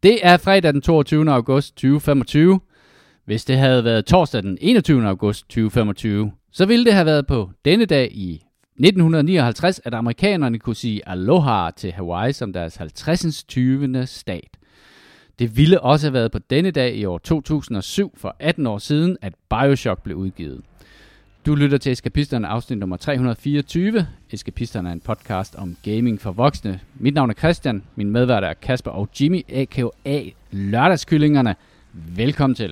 Det er fredag den 22. august 2025. Hvis det havde været torsdag den 21. august 2025, så ville det have været på denne dag i 1959, at amerikanerne kunne sige aloha til Hawaii som deres 50. 20. stat. Det ville også have været på denne dag i år 2007, for 18 år siden, at BioShock blev udgivet. Du lytter til Eskapisterne, afsnit nummer 324. Eskapisterne er en podcast om gaming for voksne. Mit navn er Christian, min medværter er Kasper og Jimmy, a.k.a. Lørdagskyllingerne. Velkommen til.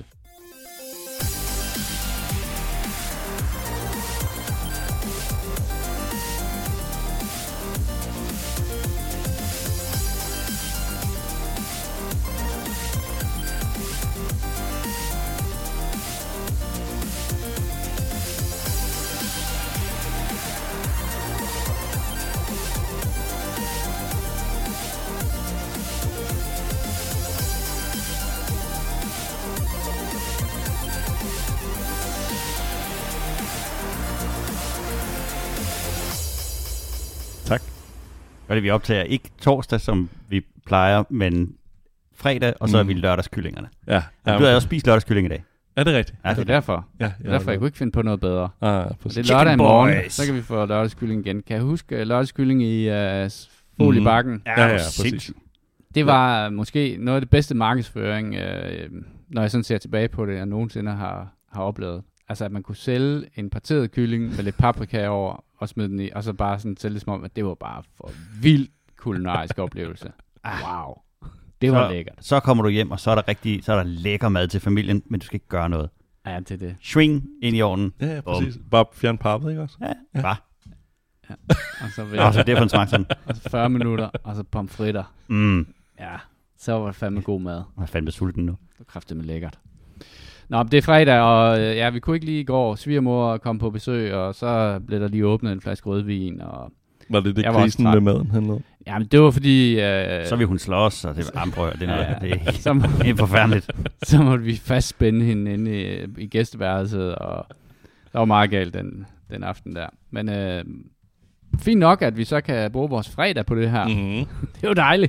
Og det vi optager ikke torsdag, som vi plejer, men fredag, og så er vi lørdagskyllingerne. Ja. Du har også spist lørdagskylling i dag. Er det rigtigt? Ja, det er derfor. Ja, Det er derfor, jeg kunne ikke finde på noget bedre. Det er Chicken lørdag i morgen, boys. så kan vi få lørdagskylling igen. Kan jeg huske lørdagskylling i foliebakken? Ja, præcis. Det var måske noget af det bedste markedsføring, når jeg sådan ser tilbage på det, jeg nogensinde har oplevet. Altså, at man kunne sælge en parteret kylling med lidt paprika over, og smide den i, og så bare sådan sælge det som om, at det var bare for vild kulinarisk oplevelse. Wow. Det var lækkert. Så kommer du hjem, og så er der lækker mad til familien, men du skal ikke gøre noget. Ja, det er det. Swing ind i ovnen. Ja, præcis. Bare fjern pappet, ikke også? Ja, bare. Ja. Og så, Og så det er for en smag sådan. og så 40 minutter, og så pomfritter. Ja, så var det fandme god mad. Jeg er fandme sulten nu. Det var kraftedeme lækkert. Nå, det er fredag, og ja, vi kunne ikke lige i går. Svigermor kom på besøg, og så blev der lige åbnet en flaske rødvin. Og var det krisen med maden handlede? Ja, men det var fordi... så vil hun slås, og det var det er så, helt forfærdeligt. Så måtte vi fastspænde hende inde i gæsteværelset, og der var meget galt den aften der. Men fint nok, at vi så kan bruge vores fredag på det her. Mm-hmm. Det er jo dejligt.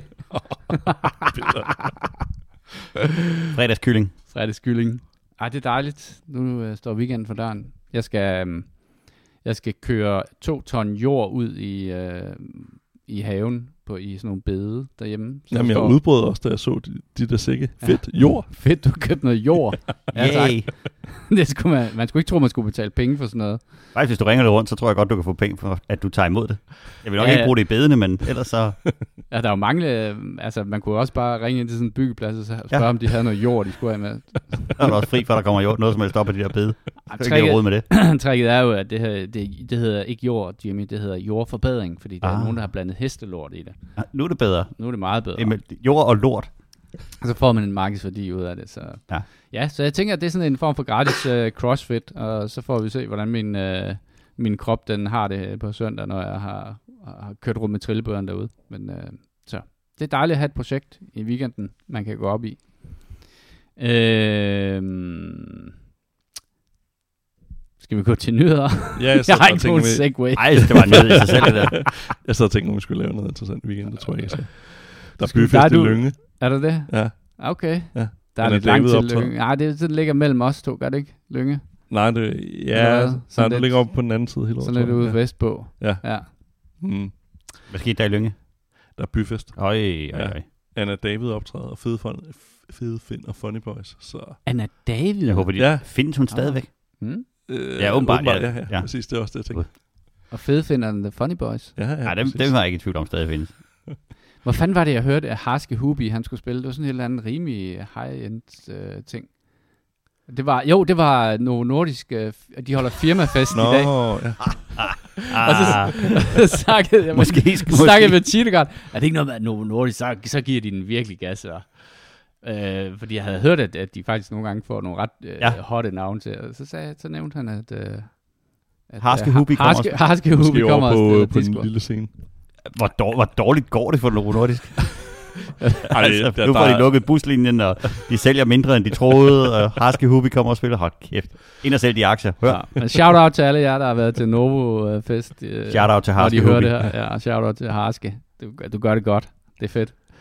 Fredagskylling. Fredagskylling. Ej, det er dejligt. Nu står weekenden for døren. Jeg skal køre 2 ton jord ud i haven i sådan nogle bede derhjemme. Jamen, jeg udbrød også, da jeg så de der sække. Fedt. Jord. Fedt, du købte noget jord. Ja, tak. Det skulle man skulle ikke tro, man skulle betale penge for sådan noget. Faktisk, hvis du ringer lidt rundt, så tror jeg godt, du kan få penge for, at du tager imod det. Jeg vil nok ikke bruge det i bedene, men ellers så... Ja, der er jo mange... Altså, man kunne også bare ringe ind til sådan en byggeplads og spørge, om de havde noget jord, de skulle have med. Der er også fri for, at der kommer jord. Noget som helst op af de der bede. Tricket er jo, at det hedder ikke jord, Jimmy. Det hedder jordforbedring, fordi der er nogen, der har blandet hestelort i det. Ja, nu er det bedre. Nu er det meget bedre. Jord og lort. Og så får man en markedsværdi ud af det. Så. Ja, så jeg tænker, at det er sådan en form for gratis crossfit, og så får vi se, hvordan min krop den har det på søndag, når jeg har kørt rundt med trillebøren derude. Men så det er dejligt at have et projekt i weekenden, man kan gå op i. Skal vi gå til nyheder? Ja, jeg har ikke nogen segway. Ej, det var nyhed i sig selv, det der. Jeg sad og tænkte, om vi skulle lave noget interessant weekend, det tror jeg ikke, så. Der er byfest i Lynge. Er der det? Ja. Okay. Ja. Der er lidt langt til Lynge. Nej, det ligger mellem os to, gør det ikke? Lynge? Nej, det ligger oppe på den anden side hele året. Sådan lidt ude vestpå. Ja. Hvad skete der i Lynge? Der er byfest. Øj. Anna David optræder, og Fede Finn og Funny Boys. Så. Anna David? Jeg håber, findes hun stadigvæk? Ja, åbenbart. Ja. Præcis, det er også det, jeg tænker. Og Fede Finn og The Funny Boys? Ja, dem var jeg ikke i tvivl om stadig findes. Hvor fanden var det, jeg hørte, at Harske Hubi, han skulle spille? Det var sådan en eller anden rimelig high-end ting. Det var Novo Nordisk, de holder firmafest i dag. Ja. Og så snakkede jeg med Tidegard. Er det ikke noget med, at Novo Nordisk, så giver de den virkelig gas, fordi jeg havde hørt, at de faktisk nogle gange får nogle ret hotte navne til. Og så nævnte han, at Harske Hubi kommer på den lille scene. Hvor dårligt går det for Novo Nordisk? Nu får de lukket buslinjen, og de sælger mindre, end de troede, og Harske Hubi kommer og spiller. Hold kæft. Ind og sælge de aktier. Hør. Ja, shout-out til alle jer, der har været til Novo-fest. Shout-out til Harske Hubi. Hubi. Ja, shout-out til Harske. Du gør det godt. Det er fedt.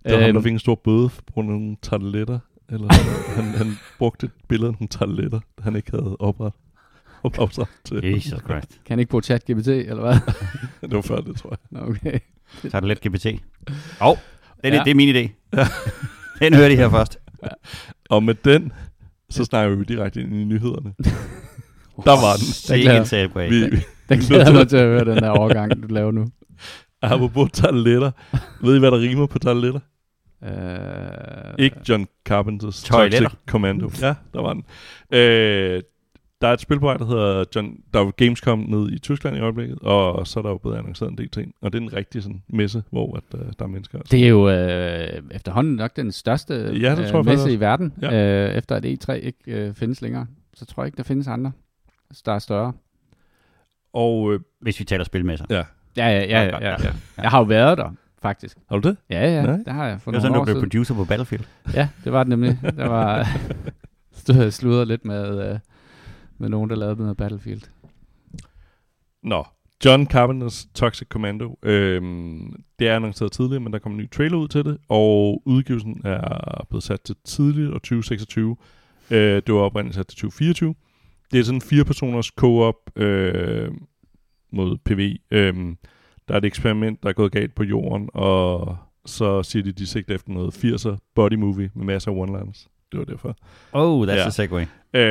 Der var ham, der fik en stor bøde på grund af nogle tarteletter. Eller han brugte et billede af nogle tarteletter, han ikke havde oprettet til. Jesus Christ. Kan han ikke bruge ChatGPT, eller hvad? Det var før det, tror jeg. Okay. Tartelet GPT. Det er min idé. Ja. Den hører de her først. Ja. Og med den, så snakker vi direkte ind i nyhederne. Der var den. Den glæder mig til at høre, den der overgang, du laver nu. Apropos tarteletter. Ved I, hvad der rimer på tarteletter? Ikke John Carpenters Toxic Commando. Ja, der var den. Der er et spil på vej, der hedder der er Gamescom nede i Tyskland i øjeblikket, og så er der jo blevet annonceret en del ting. Og det er en rigtig sådan messe, hvor der er mennesker. Altså. Det er jo efterhånden nok den største messe i verden, efter at E3 ikke findes længere. Så tror jeg ikke, der findes andre, der er større. Og hvis vi taler spilmesser. Ja. Jeg har jo været der, faktisk. Har du det? Ja, det har jeg. Det var sådan, du blev producer på Battlefield. Ja, det var det nemlig. Der var stod jeg sludret lidt med nogen, der lavede noget Battlefield. Nå, John Carpenters Toxic Commando. Det er annonceret tidligere, men der kommer en ny trailer ud til det, og udgivelsen er blevet sat til tidligt og 2026. Det var oprindeligt sat til 2024. Det er sådan 4-personers co-op mod PvE. Der er et eksperiment, der er gået galt på jorden, og så siger de sigter efter noget 80'er body movie med masser af one-liners. Det var derfor. Oh, that's a segue.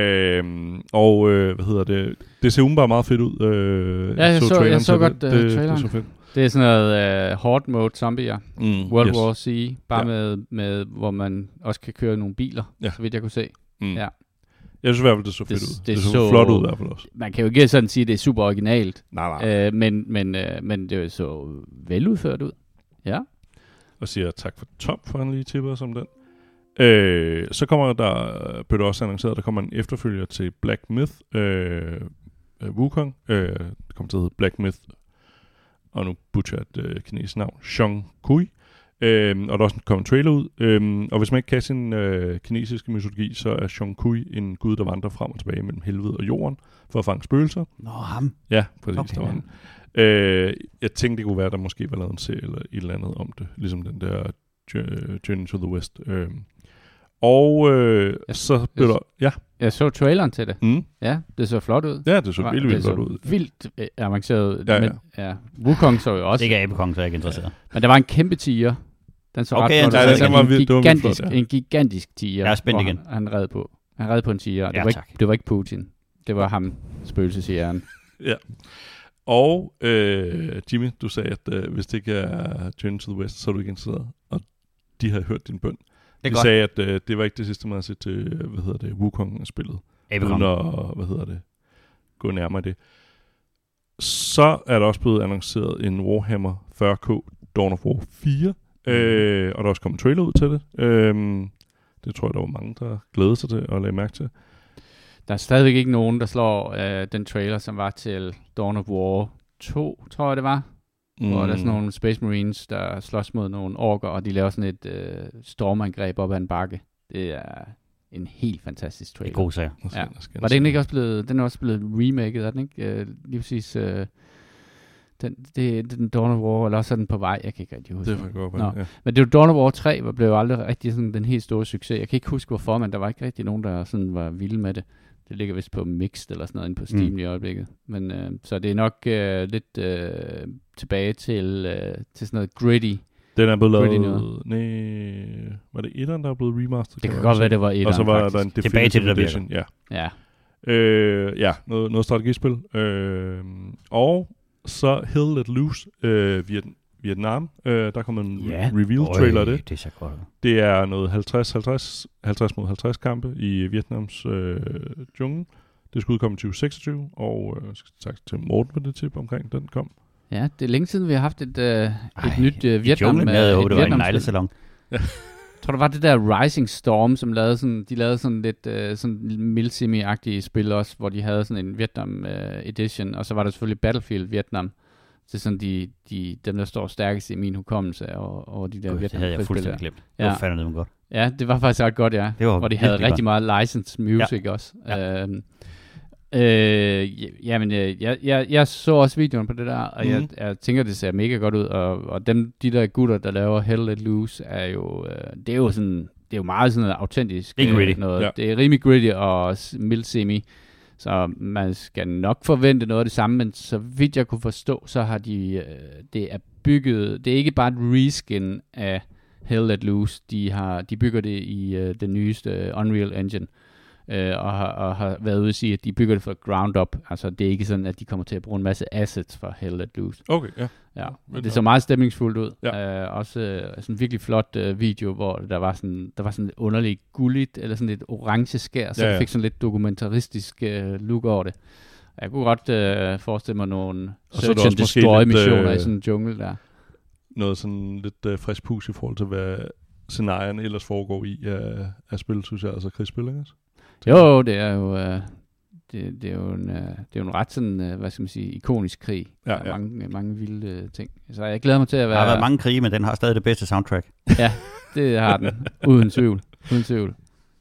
Hvad hedder det? Det ser umiddelbart meget fedt ud. Jeg så godt traileren. Det så fedt. Det er sådan noget horde mode zombier. World War C. Bare med, hvor man også kan køre nogle biler, så vidt jeg kunne se. Ja. Jeg synes i hvert fald, det så fedt ud. Det så flot ud i hvert fald også. Man kan jo ikke sådan sige, at det er super originalt. Nej. Men det så veludført ud. Ja. Og siger tak for Tom, for han lige tipper os om den. Så kommer blev der også annonceret, at der kommer en efterfølger til Black Myth Wukong. Det kommer til at hedde Black Myth, og nu butcher et kinesisk navn, Xiongqi. Og der er også kommet en trailer ud. Og hvis man ikke kan sin kinesiske mytologi, så er Xiongqi en gud, der vandrer frem og tilbage mellem helvede og jorden for at fange spøgelser. Nå, ham? Ja, præcis. Okay, der var han. Jeg tænkte, det kunne være, at der måske var lavet en serie eller et eller andet om det. Ligesom den der Journey to the West. Så blev der... Ja. Jeg så traileren til det. Ja, det så flot ud. Ja, det så vildt flot ud. Vildt avanceret. Ja. Wukong så jo også. Det ikke er Abekong, så er jeg ikke interesseret. Men der var en kæmpe tiger. Den så ret flot ud. En gigantisk tiger. Jeg er spændt igen. Han red på. Han red på en tiger. Det var ikke Putin. Det var ham, spøgelsesjægeren. Ja. Og Jimmy, du sagde, at hvis det ikke er Journey to the West, så er du ikke interesseret. Og de har hørt din bøn. Vi sagde, at det var ikke det sidste, man har set til, Wukong-spillet. Uden at, gå nærmere det. Så er der også blevet annonceret en Warhammer 40K Dawn of War 4. Og der er også kommet en trailer ud til det. Det tror jeg, der var mange, der glæder sig til at lade mærke til. Der er stadigvæk ikke nogen, der slår den trailer, som var til Dawn of War 2, tror jeg det var. Hvor der er sådan nogle Space Marines, der slås mod nogle orker, og de laver sådan et stormangreb op ad en bakke. Det er en helt fantastisk trailer. Det er god sager. Ja. Var den ikke også blevet, den er også blevet remaket, er den ikke? Lige præcis, den Dawn of War, eller også er den på vej, jeg kan ikke rigtig huske. Det var godt, ja. Men det var Dawn of War 3, blev jo aldrig rigtig sådan den helt store succes. Jeg kan ikke huske hvorfor, men der var ikke rigtig nogen, der sådan var vilde med det. Det ligger vist på Mixed eller sådan noget inde på Steam i øjeblikket. Men så det er nok lidt tilbage til sådan noget gritty. Den er blevet lavet... var det etteren, der er blevet remastered? Det kan godt være, det var etteren. Og så var der en Definitive Edition. Ja. Noget strategispil. Og så Hell Let Loose Vietnam. Der kommer en reveal-trailer af det. Det er så godt. Det er noget 50 mod 50 kampe i Vietnams jungle. Det skulle udkomme i 2026, og tak til Morten for det tip omkring, den kom. Ja, det er længe siden, vi har haft et nyt Vietnam. Det var en neglesalon. Jeg tror, der var det der Rising Storm, som lavede sådan lidt sådan Milsimi-agtige spil også, hvor de havde sådan en Vietnam edition, og så var der selvfølgelig Battlefield Vietnam. Det er sådan dem, der står stærkest i min hukommelse over de der Vietnam-spil. Det havde jeg fuldstændig glemt. Det var fandme godt. Ja, det var faktisk ret godt, ja. Hvor de havde rigtig meget licensed music også. Ja. Jeg så også videoen på det der, og jeg tænker, det ser mega godt ud, og de der gutter, der laver Hell Let Loose, er jo, det er jo meget sådan noget autentisk. Noget. Ja. Det er rimelig gritty og mild semi, så man skal nok forvente noget af det samme, men så vidt jeg kunne forstå, så har det er bygget, det er ikke bare et reskin af Hell Let Loose, de bygger det i den nyeste Unreal Engine, og har været ude at sige, at de bygger det fra ground up. Altså, det er ikke sådan, at de kommer til at bruge en masse assets fra Hell Let Loose. Okay, ja. Det så meget stemningsfuldt ud. Ja. Også sådan en virkelig flot video, hvor der var sådan et underligt gulligt, eller sådan et orange skær, så det fik sådan lidt dokumentaristisk look over det. Jeg kunne godt forestille mig nogle search and destroy missioner i sådan en jungle der. Noget sådan lidt frisk pus i forhold til, hvad scenarierne ellers foregår i af spil, synes jeg, altså krigsspil, ikke? Jo, det er jo det er jo en ret sådan, hvad skal man sige, ikonisk krig. Ja, ja. Mange vilde ting. Så jeg glæder mig til at være... Der har været mange krige, men den har stadig det bedste soundtrack. Ja, det har den. Uden tvivl.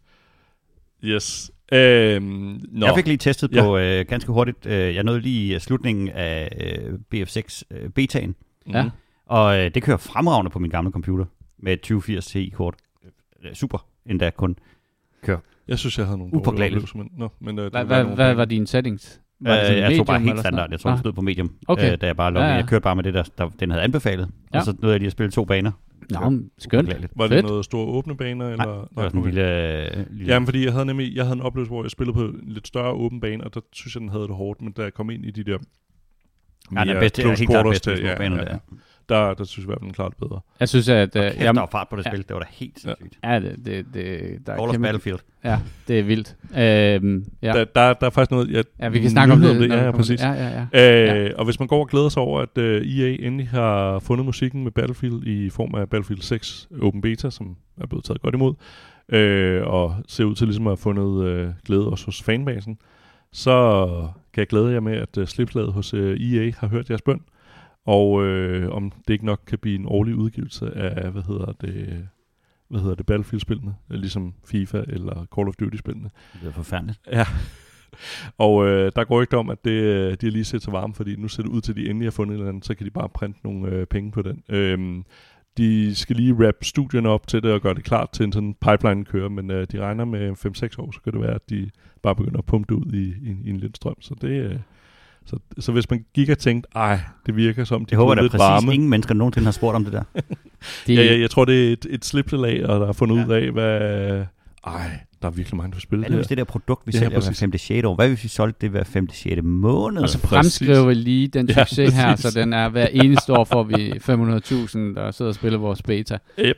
Yes. Jeg fik lige testet på ganske hurtigt. Jeg nåede lige slutningen af BF6 betaen. Ja. Og det kører fremragende på min gamle computer med et 2080 Ti-kort. Super, endda kun kører. Jeg synes, jeg havde nogle dårlige oplevelser. Hvad var dine settings? Jeg tog bare helt standard. Jeg tror, det stod på medium, da jeg bare loggede. Jeg kørte bare med det, der den havde anbefalet. Ja. Og så nåede jeg lige at spille 2 baner. Nå, skønt. Var det noget store åbne baner? Eller? Nej, det var sådan en lille... Jamen, fordi jeg havde en oplevelse, hvor jeg spillede på en lidt større åben bane, og der synes jeg, den havde det hårdt, men da jeg kom ind i de der... Ja, den bedste, helt klart bedste små baner der. Der synes jeg i hvert fald klart bedre. Jeg synes, at... der var fart på det spil. Det var da helt sindssygt. Ja, der Call of Battlefield. Ja, det er vildt. Der er faktisk noget... vi kan snakke om det. Ja, præcis. Ja. Og hvis man går og glæder sig over, at EA endelig har fundet musikken med Battlefield i form af Battlefield 6 Open Beta, som er blevet taget godt imod, og ser ud til ligesom at have fundet glæde også hos fanbasen, så kan jeg glæde jer med, at slipslaget hos EA har hørt jeres bøn. Og om det ikke nok kan blive en årlig udgivelse af, hvad hedder det, Battlefield-spillene, ligesom FIFA eller Call of Duty-spillene. Det er forfærdeligt. Ja. Og der går ikke om, at de har lige set sig varme, fordi nu ser det ud til, at de endelig har fundet et eller andet, så kan de bare printe nogle penge på den. De skal lige wrap studierne op til det og gøre det klart til en sådan pipeline kører, men de regner med 5-6 år, så kan det være, at de bare begynder at pumpe det ud i en lidt strøm. Så det Så hvis man gik og tænkte, det virker som, de håber, der præcis varme. Ingen mennesker nogensinde har spurgt om det der. Jeg tror, det er et slippelag, og der har fundet ud af, hvad... der er virkelig mange, der vil spille det. Hvad er det der produkt, vi sælger hver 5.6. år? Hvad hvis vi solgte det hver 5.6. måned? Og så fremskriver vi lige den succes her, så den er hver eneste år, får vi 500.000, der sidder og spiller vores beta. Yep.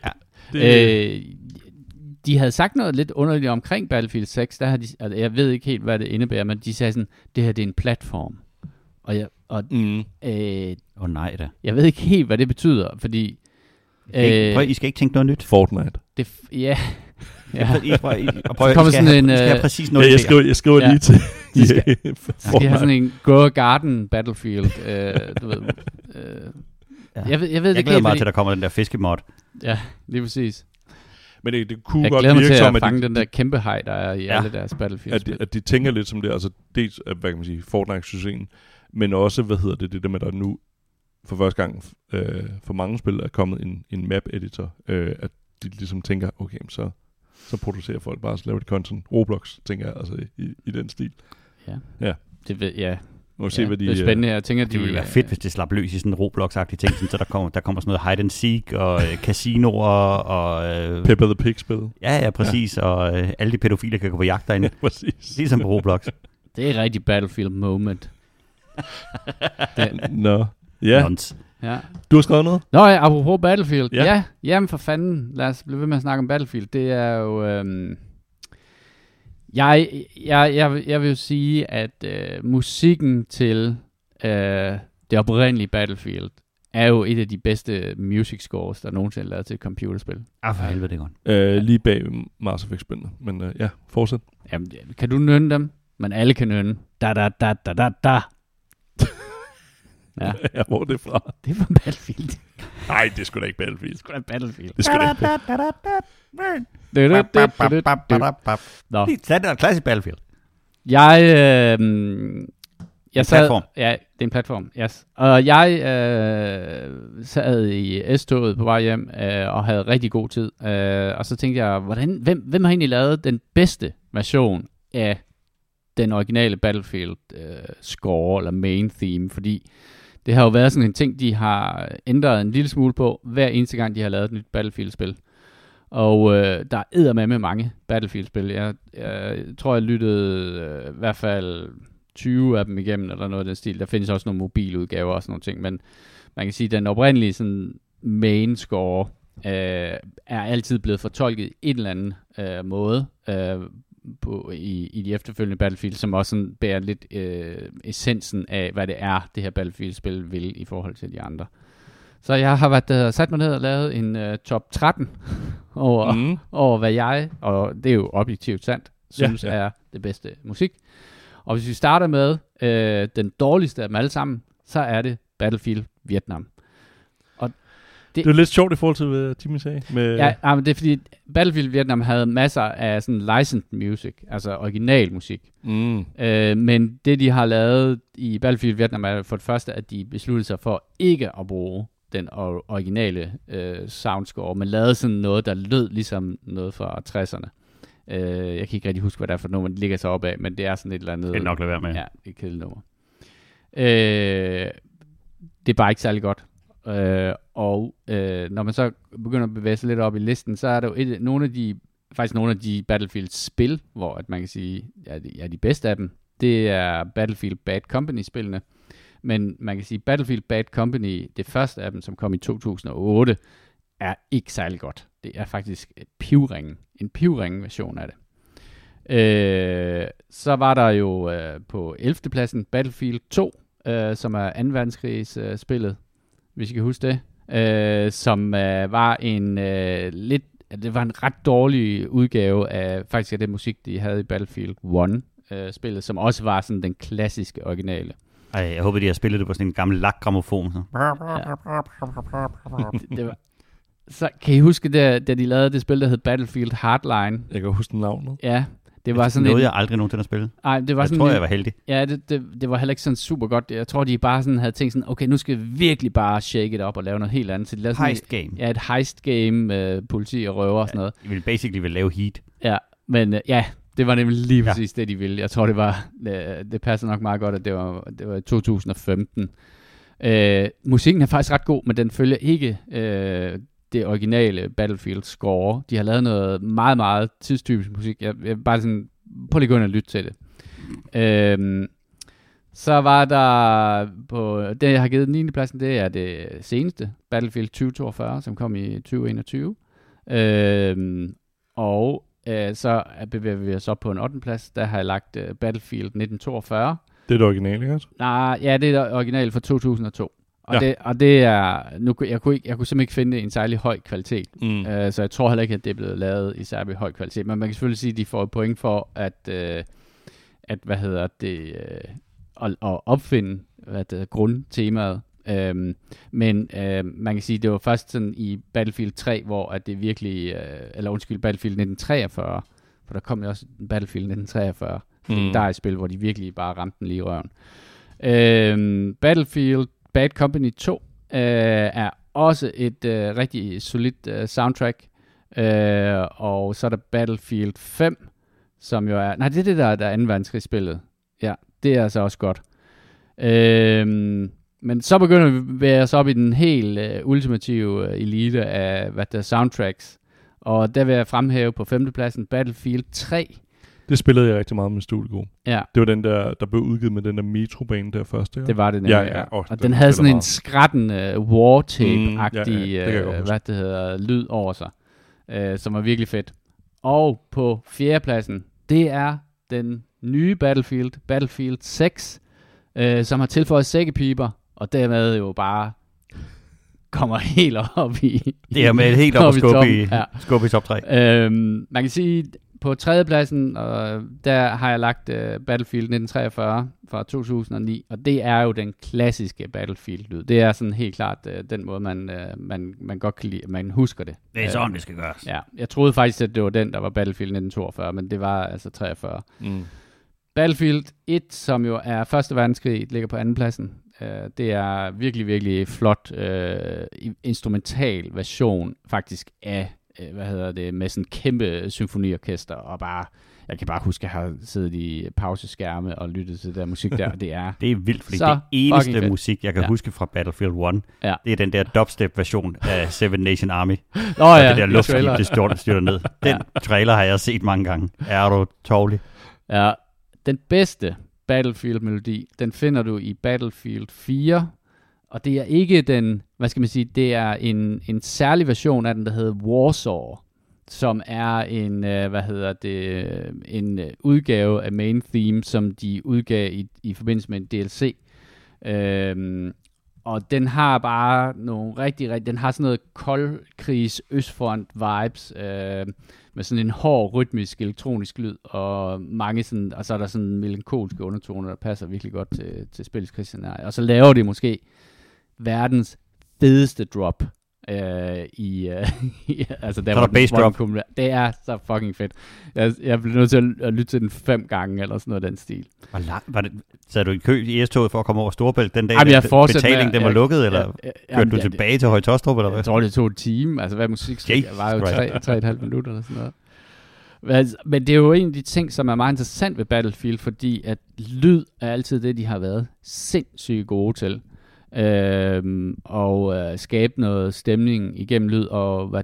De havde sagt noget lidt underligt omkring Battlefield 6. Der har de, altså jeg ved ikke helt, hvad det indebærer, men de sagde sådan, det her det er en platform. Nej da. Jeg ved ikke helt, hvad det betyder, fordi... I skal ikke tænke noget nyt. Fortnite. Ja. Kommer sådan en... skal have præcis noget. Jeg skriver lige til... skal have sådan en Grow Garden Battlefield, du ved. Jeg glæder mig til, at der kommer den der fiskemod. Ja, lige præcis. Men det kunne jeg godt virke som, at fange fange den der kæmpe hej, der er i alle deres Battlefield-spil. At de tænker lidt som det, altså dels, hvad kan man sige, Fortnite-succesen, men også, det der med, der nu for første gang for mange spil er kommet en map-editor, at de ligesom tænker, okay, så producerer folk bare, så laver de content. Roblox, tænker jeg, altså i den stil. Ja. Det ved jeg. Må se, hvad de, det er spændende. Jeg tænker, det ville være fedt, hvis det slap løs i sådan en Roblox-agtig ting, sådan, så der kommer sådan noget hide and seek og casinoer og... Peppa the Pig-spil. Ja, præcis. Og alle de pædofile kan gå på jagt derinde. Præcis. Ligesom på Roblox. Det er rigtig Battlefield moment. Nå. Ja. Ja. Du har skrevet noget? Nå ja, apropos Battlefield. Ja. Jamen for fanden. Lad os blive ved med at snakke om Battlefield. Det er jo... Jeg vil jo sige, at musikken til det oprindelige Battlefield er jo et af de bedste music scores, der nogensinde er lavet til et computerspil. For helvede, det er godt. Lige bag Mass Effect-spillene. Men fortsæt. Jamen, kan du nynne dem? Men alle kan nynne. Da. Ja. Hvor er det fra? Det er fra Battlefield. Nej, det er sgu da ikke Battlefield. Det er sgu da Battlefield. Det er sgu da ikke Battlefield. Det er standard klassisk Battlefield. Jeg sad, platform. Ja, det er en platform, yes. Og jeg sad i S-toget på vej hjem og havde rigtig god tid. Og så tænkte jeg, hvem har egentlig lavet den bedste version af den originale Battlefield score eller main theme? Fordi det har jo været sådan en ting, de har ændret en lille smule på, hver eneste gang, de har lavet et nyt Battlefield-spil. Og der er eddermame mange Battlefield-spil. Jeg tror, jeg lyttede i hvert fald 20 af dem igennem, eller noget af den stil. Der findes også nogle mobiludgaver og sådan nogle ting, men man kan sige, at den oprindelige sådan, main score er altid blevet fortolket i en eller anden måde i de efterfølgende Battlefield, som også sådan bærer lidt essensen af, hvad det er, det her Battlefield-spil vil i forhold til de andre. Så jeg har sat mig ned og lavet en top 13 over hvad jeg, og det er jo objektivt sandt, synes er det bedste musik. Og hvis vi starter med den dårligste af dem alle sammen, så er det Battlefield Vietnam. Og det er lidt sjovt i forhold til, hvad Jimmy sagde. Ja, men det er fordi Battlefield Vietnam havde masser af sådan licensed music, altså original musik. Men det de har lavet i Battlefield Vietnam er for det første, at de besluttede sig for ikke at bruge den originale soundscore, men lavede sådan noget, der lød ligesom noget fra 60'erne. Jeg kan ikke rigtig huske, hvad det er for nummer, det ligger sig op af, men det er sådan et eller andet. Det er nok lade være med. Ja, det er et kedeligt nummer. Det er bare ikke særlig godt. Når man så begynder at bevæge sig lidt op i listen, så er der jo nogle af de Battlefield-spil, hvor at man kan sige, ja, de bedste af dem, det er Battlefield Bad Company-spillene. Men man kan sige, Battlefield Bad Company, det første af dem, som kom i 2008, er ikke særlig godt. Det er faktisk en pivringen version af det. Så var der jo på 11. pladsen Battlefield 2, som er 2. verdenskrigs spillet, hvis I kan huske det, som var det var en ret dårlig udgave af faktisk af det musik, de havde i Battlefield 1 spillet, som også var sådan den klassiske originale. Ej, jeg håber, de har spillet det på sådan en gammel lakgrammofon. Det var. Så kan I huske, da de lavede det spil, der hed Battlefield Hardline? Jeg kan huske navnet. Ja, det var sådan noget, jeg aldrig nogensinde har spillet. Nej, det var jeg sådan tror, jeg var heldig. Ja, det var heller ikke sådan super godt. Jeg tror, de bare sådan havde tænkt sådan, okay, nu skal vi virkelig bare shake it up og lave noget helt andet. Så de lavede heist game. Ja, et heist game med politi og røver og sådan noget. De ville basically lave Heat. Ja, men det var nemlig lige præcis det, de ville. Jeg tror, det passer nok meget godt, at det var 2015. Musikken er faktisk ret god, men den følger ikke det originale Battlefield score. De har lavet noget meget, meget tidstypisk musik. Jeg bare sådan, prøv lige at gå ind og lytte til det. Så var der på det, jeg har givet den 9. pladsen, det er det seneste, Battlefield 2042, som kom i 2021. Så bevæger vi os op på en 8. plads. Der har jeg lagt Battlefield 1942. Det er det originale, ikke? Nej, ja, det er det originale fra 2002. Og det er nu jeg kunne simpelthen ikke finde en særlig høj kvalitet. Så jeg tror heller ikke, at det er blevet lavet i særlig høj kvalitet. Men man kan selvfølgelig sige, at de får et point for at opfinde grundtemaet. Men man kan sige, at det var først sådan i Battlefield 3, hvor at det virkelig, Battlefield 1943, for der kom jo også Battlefield 1943, der er et spil, hvor de virkelig bare ramte den lige i røven. Battlefield Bad Company 2 er også et rigtig solidt soundtrack, og så er der Battlefield 5, som jo er, det er det der er 2. verdenskrigsspillet. Ja, det er altså også godt. Men så begynder vi at bevæge os op i den helt ultimative elite af soundtracks. Og der vil jeg fremhæve på 5. pladsen Battlefield 3. Det spillede jeg rigtig meget med Studiegruppen. Ja. Det var den der blev udgivet med den der metrobane der første. Ja? Det var det nemlig, ja. Og den havde sådan en skrattende war-tape-agtig lyd over sig, som var virkelig fedt. Og på 4. pladsen, det er den nye Battlefield 6, som har tilføjet sækkepiber, og dermed jo bare kommer helt op i... Det er med helt op og skubbe i top 3. Man kan sige, på 3. pladsen, der har jeg lagt Battlefield 1943 fra 2009, og det er jo den klassiske Battlefield-lyd. Det er sådan helt klart den måde, man godt kan lide, man husker det. Det er sådan, det skal gøres. Ja, jeg troede faktisk, at det var den, der var Battlefield 1942, men det var altså 43. Battlefield 1, som jo er Første Verdenskrig, ligger på andenpladsen. Det er virkelig, virkelig flot instrumental version faktisk af, med sådan en kæmpe symfoniorkester, og jeg kan bare huske, at jeg har siddet i pauseskærme og lyttet til der musik der, og det er vildt, fordi det eneste musik, jeg kan huske fra Battlefield 1, det er den der dubstep-version af Seven Nation Army. Og det der luftskib, det styrter ned. Den trailer har jeg set mange gange. Er du tårlig? Ja, den bedste Battlefield-melodi, den finder du i Battlefield 4, og det er ikke den, det er en særlig version af den, der hedder Warsaw, som er en udgave af main theme, som de udgav i forbindelse med en DLC. Og den har bare nogle den har sådan noget koldkrigs østfront vibes, med sådan en hård, rytmisk, elektronisk lyd, og mange sådan, og så er der sådan melankolske undertoner, der passer virkelig godt til spillets krigsscenarie. Og så laver de måske verdens fedeste drop, altså der var bass drop. Det er så fucking fedt. Jeg blev nødt til at lytte til den 5 gange, eller sådan noget den stil. Hvor langt var det? Sad du i kø i S-toget for at komme over Storebælt den dag, betalingen var lukket, eller kørte du tilbage til Høje Taastrup, eller hvad? Jeg tror, det tog en time. Altså, hvad musik var jo 3,5 minutter, eller sådan noget. Men det er jo en af de ting, som er meget interessant ved Battlefield, fordi at lyd er altid det, de har været sindssygt gode til. Og skabe noget stemning igennem lyd, og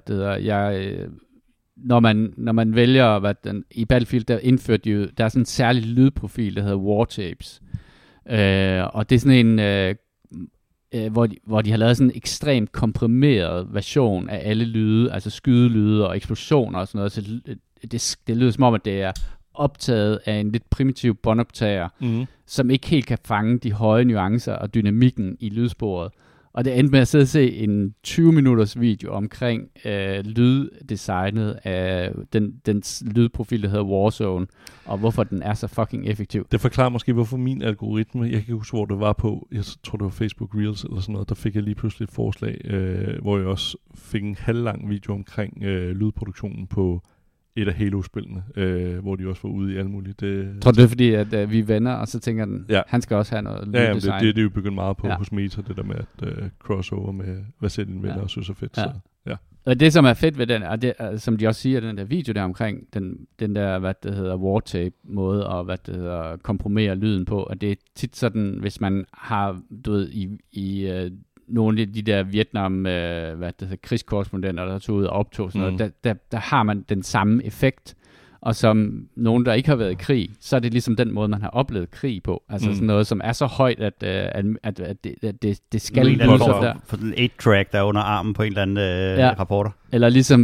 når man vælger, i Battlefield, der indførte de jo, der er sådan en særlig lydprofil, der hedder War Tapes, og det er sådan en, hvor de har lavet sådan en ekstremt komprimeret version af alle lyde, altså skydelyde og eksplosioner og sådan noget, så det lyder som om, at det er optaget af en lidt primitiv båndoptager, som ikke helt kan fange de høje nuancer og dynamikken i lydsporet. Og det endte med at sidde og se en 20-minutters video omkring lyddesignet af den lydprofil, der hedder Warzone, og hvorfor den er så fucking effektiv. Det forklarer måske, hvorfor min algoritme, jeg kan ikke huske, hvor det var på, jeg tror, det var Facebook Reels eller sådan noget, der fik jeg lige pludselig et forslag, hvor jeg også fik en halvlang video omkring lydproduktionen på et af Halo-spillene, hvor de også var ude i alt muligt. Tror du, det er fordi, at vi er venner, og så tænker den, han skal også have noget lyddesign? Ja, det er jo begyndt meget på hos Meta, det der med at crossover med, hvad selv dine venner synes er fedt. Ja. Så, ja. Og det, som er fedt ved den, og det, som de også siger, den der video der omkring, den der, wartape-måde, og komprimere lyden på, og det er tit sådan, hvis man har, nogle af de der Vietnam, krigskorrespondenter, der tog ud og optog sådan noget, der har man den samme effekt, og som nogen, der ikke har været i krig, så er det ligesom den måde, man har oplevet krig på. Altså sådan noget, som er så højt, at det skal lyde sådan der. For den 8-track, der er under armen på en eller anden rapporter. Eller ligesom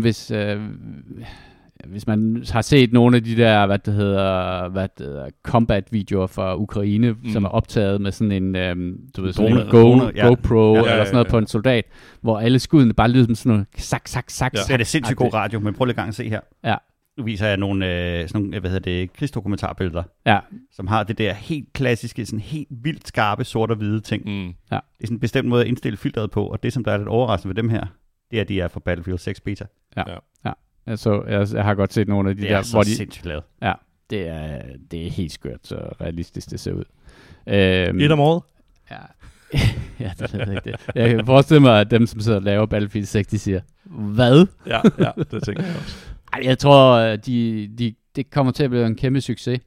hvis man har set nogle af de der, combat-videoer fra Ukraine, som er optaget med sådan en, sådan en GoPro, eller sådan noget på en soldat, hvor alle skuddene bare lyder som sådan noget sak. Ja, det er sindssygt god radio, men prøv lige gang at se her. Ja. Nu viser jeg nogle, krigsdokumentarbilleder, som har det der helt klassiske, sådan helt vildt skarpe, sort og hvide ting. Ja. Det er sådan en bestemt måde at indstille filteret på, og det, som der er lidt overraskende ved dem her, det er, at de er fra Battlefield 6 beta. Ja. Jeg har godt set nogle af de det der, er så sindssygt lavet. Ja, det er helt skørt, så realistisk det ser ud. Et om året? Ja. Ja, det er rigtigt. Jeg kan forestille mig, at dem, som sidder og laver Battlefield 6, de siger, hvad? Ja, det tænker jeg også. Jeg tror, det kommer til at blive en kæmpe succes.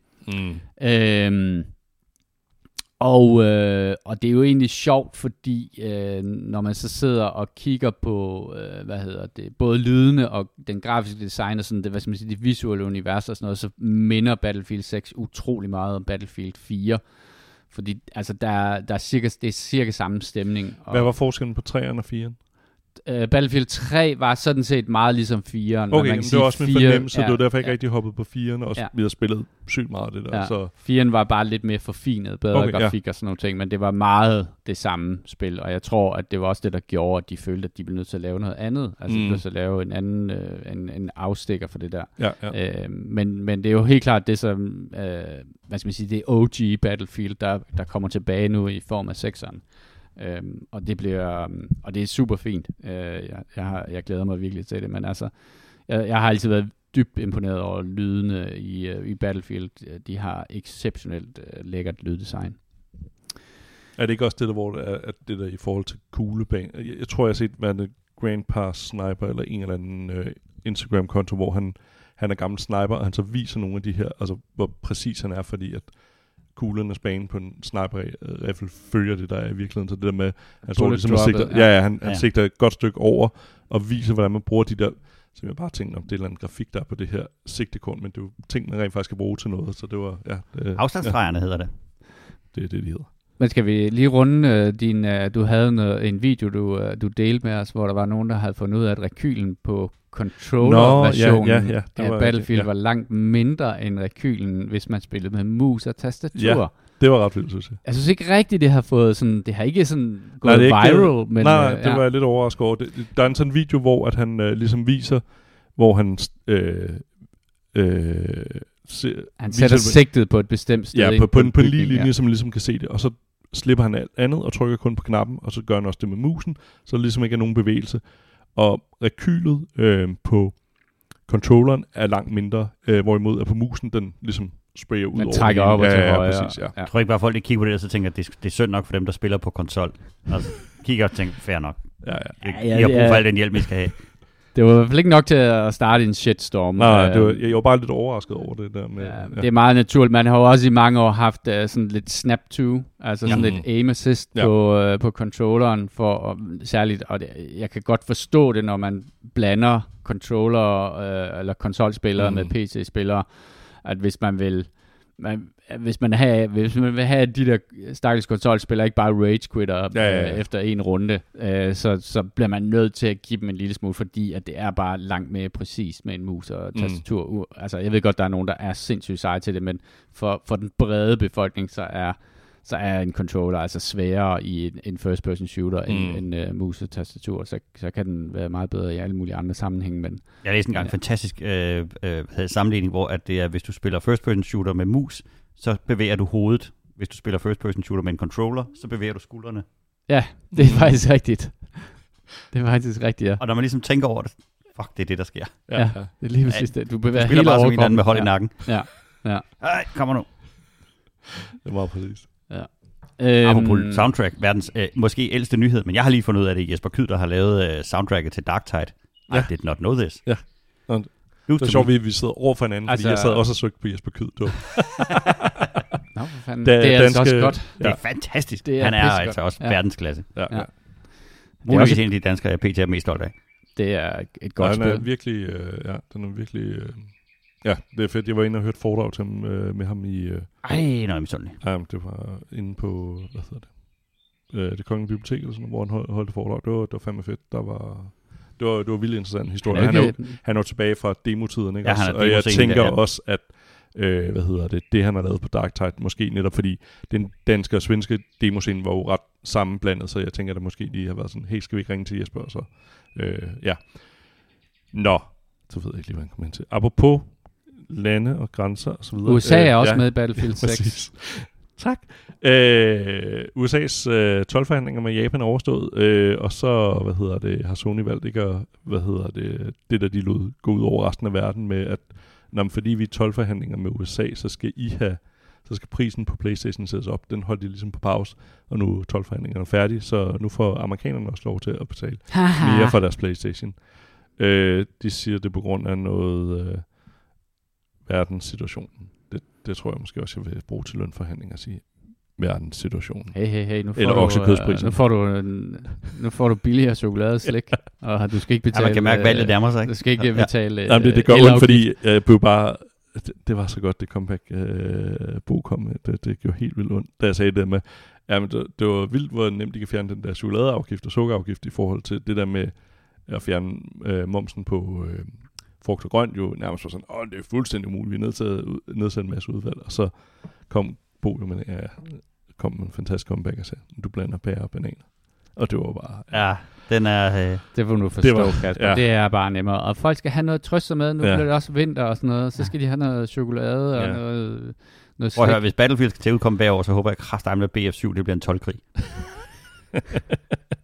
Og det er jo egentlig sjovt, fordi når man så sidder og kigger på, både lydene og den grafiske design og sådan det visuelle univers og sådan noget, så minder Battlefield 6 utrolig meget om Battlefield 4. Fordi altså, det er cirka samme stemning. Hvad var forskellen på 3'eren og 4'eren? Battlefield 3 var sådan set meget ligesom 4'eren. Okay, men det var også min fornemmelse, det var derfor ikke rigtig hoppet på 4'eren, og vi har spillet sygt meget af det der. Ja. Så 4'eren var bare lidt mere forfinet, bedre grafik og sådan nogle ting, men det var meget det samme spil, og jeg tror, at det var også det, der gjorde, at de følte, at de blev nødt til at lave noget andet. Altså de blev nødt til at lave en anden en afstikker for det der. Ja. Men det er jo helt klart det, som det er OG Battlefield, der kommer tilbage nu i form af 6'eren. Og det er super fint. Jeg glæder mig virkelig til det, men altså jeg har altid været dybt imponeret over lydene i Battlefield. De har exceptionelt lækkert lyddesign. Er det ikke også det der, hvor at det der i forhold til kuglebane? Jeg tror, jeg har set en Grandpa Sniper eller en eller anden Instagram-konto, hvor han er gammel sniper, og han så viser nogle af de her, altså hvor præcis han er, fordi at kuglernes bane på en sniper-rifle følger det, der er i virkeligheden. Så det der med, han står ligesom han sigter et godt stykke over, og viser, hvordan man bruger de der, som jeg bare tænkte om, det er en eller anden grafik, der er på det her sigtekort, men det er jo ting, man rent faktisk skal bruge til noget, så det var, afstandsstregerne hedder det. Det er det, de hedder. Men skal vi lige runde du havde en video, du delte med os, hvor der var nogen, der havde fundet ud af, at rekylen på controller-versionen af Battlefield var langt mindre end rekylen, hvis man spillede med mus og tastatur. Ja, det var ret vildt, synes jeg. Jeg synes ikke rigtigt, det har fået sådan, det har ikke sådan gået viral. Men, det var jeg lidt overrasket over. Der er en sådan video, hvor at han ligesom viser, hvor han han sætter sigtet på et bestemt sted. Ja, på en lige linje, så man ligesom kan se det, og så slipper han alt andet og trykker kun på knappen, og så gør han også det med musen, så der ligesom ikke er nogen bevægelse. Og rekylet på controlleren er langt mindre, hvorimod at på musen, den ligesom sprayer ud over. Den trækker op og til højre. Præcis, ja. Jeg tror ikke bare, folk kigger på det, og så tænker, at det er synd nok for dem, der spiller på konsol. Altså, kigger og tænker, fair nok. I har brug for al den hjælp, I skal have. Det var i hvert fald ikke nok til at starte en shitstorm. Nej, jeg var bare lidt overrasket over det der med. Det er meget naturligt. Man har jo også i mange år haft sådan lidt snap to, altså sådan lidt aim assist på controlleren for særligt, og jeg kan godt forstå det, når man blander controller eller konsolspillere med PC-spillere, at hvis man vil have de der stakkels konsolspillere ikke bare rage-quitter efter en runde, så bliver man nødt til at give dem en lille smule, fordi at det er bare langt mere præcist med en mus og tastatur. Altså, jeg ved godt, der er nogen, der er sindssygt seje til det, men for den brede befolkning, så er en controller altså sværere i en first-person shooter end mus og tastatur, så kan den være meget bedre i alle mulige andre sammenhænge. Men jeg læste engang en fantastisk sammenligning, hvor at det er, hvis du spiller first-person shooter med mus, så bevæger du hovedet. Hvis du spiller first-person shooter med en controller, så bevæger du skuldrene. Ja, det er faktisk rigtigt. Det er faktisk rigtigt, ja. Og når man ligesom tænker over det, fuck, det er det, der sker. Ja, det er lige præcis det. Du bevæger hele bare som en anden med hold i nakken. Ja. Ej, kommer nu. Det var præcis. Ja. Apropos soundtrack, verdens måske ældste nyhed, men jeg har lige fundet ud af det, Jesper Kyd, der har lavet soundtracket til Darktide. I did not know this. Ja. Det er sjovt, vi sidder over for hinanden, fordi jeg sad også og søgte på Jesper Kyd. Nå, for fanden. Det er altså også godt. Det er fantastisk. Han er altså også verdensklasse. Ja. Det er også en af de danskere, jeg PT er mest stolt af. Det er et godt spil. Den er virkelig... Ja, det er fedt. Jeg var inde og hørte foredrag til med ham i... noget misundelig. Det var inde på, hvad hedder det? Det Kongelige Bibliotek, eller sådan, hvor han holdt foredrag. Det var fandme fedt. Det var vildt interessant historie. Han er jo tilbage fra demotiden, ikke? Ja, og jeg tænker også, at det han har lavet på Darktide, måske netop fordi den danske og svenske demoscene var jo ret sammenblandet, så jeg tænker, at måske de har været sådan, hey, skal vi ikke ringe til Jesper? Så, så ved jeg ikke lige, hvad han kommer ind til. Apropos lande og grænser og så videre. USA er også med i Battlefield 6. Præcis. Tak. USA's toldforhandlinger med Japan er overstået, og så, har Sony valgt ikke at, det der de lod gå ud over resten af verden med, at fordi vi er toldforhandlinger med USA, så skal prisen på PlayStation sættes op. Den holdt de ligesom på pause, og nu er toldforhandlingerne færdige, så nu får amerikanerne også lov til at betale mere for deres PlayStation. De siger det på grund af noget verdenssituationen. Det tror jeg måske også, jeg vil bruge til lønforhandlinger at sige. Verdenssituationen. Hey, eller oksekødsprisen. Nu får du billigere chokolade og slik, og du skal ikke betale... man kan mærke, valget nærmer sig, ikke? Du skal ikke betale... Jamen, det gør ondt, fordi jeg blev bare... Det var så godt, det comeback Bo kom med. Det gjorde helt vildt ondt, da jeg sagde det med... Jamen, det var vildt, hvor nemt de kan fjerne den der chokoladeafgift og sukkerafgift i forhold til det der med at fjerne momsen på... frugt og grønt jo nærmest var sådan, det er fuldstændig umuligt, vi er nedsat en masse udvalg, og så kom Bo jo med en fantastisk comeback og sagde, du blander pærer og bananer. Og det var bare... Ja, den er... Det får du forstå, Kasper. Ja. Det er bare nemmere. Og folk skal have noget trøst med. Nu bliver det også vinter og sådan noget. Så skal de have noget chokolade og noget slik. Prøv at høre, hvis Battlefield skal til at udkomme bagover, så håber jeg kraftedeme, at BF7 det bliver en 12-krig.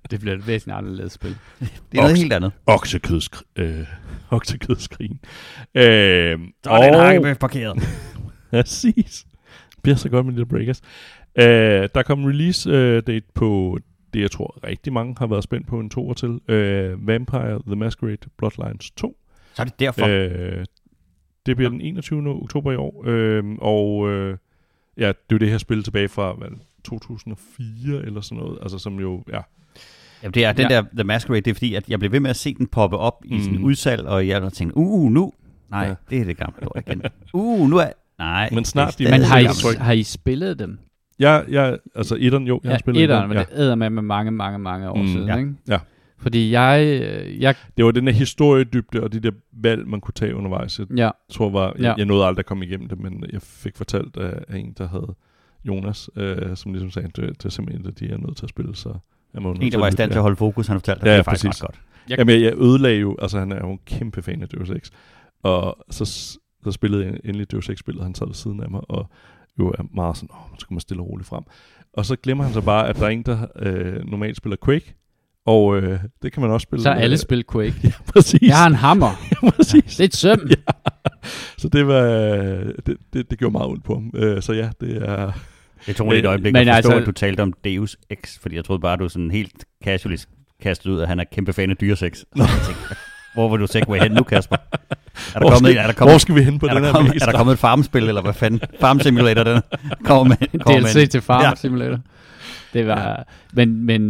Det bliver et væsentligt anderledes spil. Det er noget helt andet. Oksekødskrigen. Så er den hakkebøf parkeret. Præcis. Det bliver så godt med de breakers. Der kom release date på det, jeg tror rigtig mange har været spændt på en 2'er til. Vampire The Masquerade Bloodlines 2. Så er det derfor. Det bliver den 21. oktober i år. Ja, det er jo det her spil tilbage fra 2004 eller sådan noget. Altså som jo, ja. Jamen, det er den der The Masquerade, det er fordi, at jeg blev ved med at se den poppe op i sådan udsalg, og jeg tænkte, nu. Nej, det er det gamle ord igen. Nu er... Nej. Men snart... Men har I spillet dem? Ja, altså etteren, jo, jeg har spillet etteren, men det æder med mange år siden, ikke? Ja. Fordi jeg... Det var den der historiedybde, og de der valg, man kunne tage undervejs. Jeg tror, jeg nåede aldrig at komme igennem det, men jeg fik fortalt af en, der havde Jonas, som ligesom sagde, det er simpelthen, at de er nødt til at spille, så... En, der var i stand til at holde fokus, han fortalte, det er faktisk ret godt. Jamen, jeg ødelagde jo, altså han er jo en kæmpe fan af Deus Ex, og så spillede jeg endelig Deus Ex-spillet, han sad ved siden af mig, og jo er meget sådan, man skal man stille og roligt frem. Og så glemmer han så bare, at der er en, der normalt spiller Quake, og det kan man også spille. Så alle spiller Quake. Ja, præcis. Jeg har en hammer. Ja, præcis. Det er et søm. Ja. Så det var, det gjorde meget ondt på ham. Så ja, det er... Jeg tog mig et øjeblik at forstå, at du talte om Deus Ex, fordi jeg troede bare, at du sådan helt casually kastede ud, at han er kæmpe fan af dyresex. Hvor vil du segway hen nu, Kasper? Hvor skal vi hen på den her Er der kommet et farmspil, eller hvad fanden? Farm Simulator, den kommer med. DLC til Farm Simulator. Det var... Men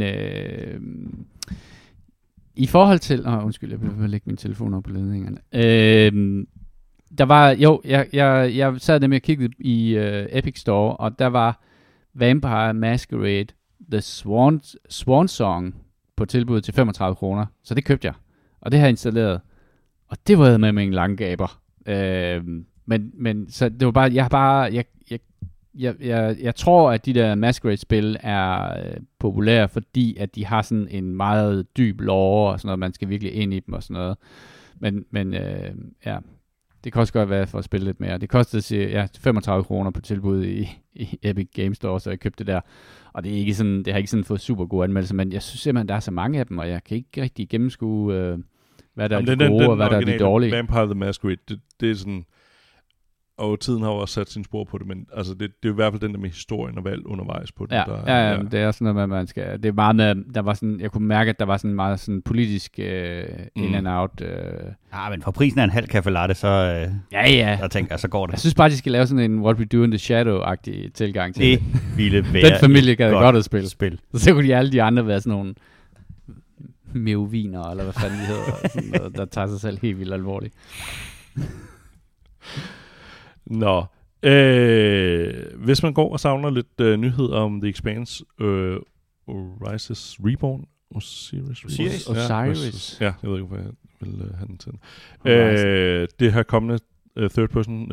i forhold til... undskyld, jeg vil lægge min telefon op på ledningerne. Der var... Jo, jeg sad nemlig og kiggede i Epic Store, og der var Vampire Masquerade The Swan Song på tilbud til 35 kroner. Så det købte jeg. Og det har jeg installeret. Og det var med en lang gaber. Men så det var bare... Jeg tror, at de der Masquerade-spil er populære, fordi at de har sådan en meget dyb lore og sådan noget. Man skal virkelig ind i dem og sådan noget. Men det kan også godt være for at spille lidt mere. Det kostede 35 kroner på tilbud i Epic Games Store, så jeg købte det der. Og det har ikke sådan fået super gode anmeldelser, men jeg synes simpelthen, der er så mange af dem, og jeg kan ikke rigtig gennemskue, hvad der er de gode, og hvad der er de dårlige. Vampire the Masquerade, det er sådan... Og tiden har også sat sin spor på det, men altså det er i hvert fald den der med historien og valg undervejs på det. Ja, det er sådan noget med, at man skal... Det er meget med, der var sådan, jeg kunne mærke, at der var sådan meget sådan politisk in and out. Ja, men for prisen af en halv caffe latte, så... Jeg tænker, så går det. Jeg synes bare, de skal lave sådan en What We Do in the Shadow-agtig tilgang til det. Ville være den familie gad godt at spille. Så kunne de alle de andre være sådan nogle meoviner, eller hvad fanden de hedder, sådan noget, der tager sig selv helt vildt alvorligt. Nå, hvis man går og savner lidt nyhed om The Expanse, Rises Reborn, Osiris. Ja, jeg ved ikke, hvad jeg vil have den til. Det her kommende third person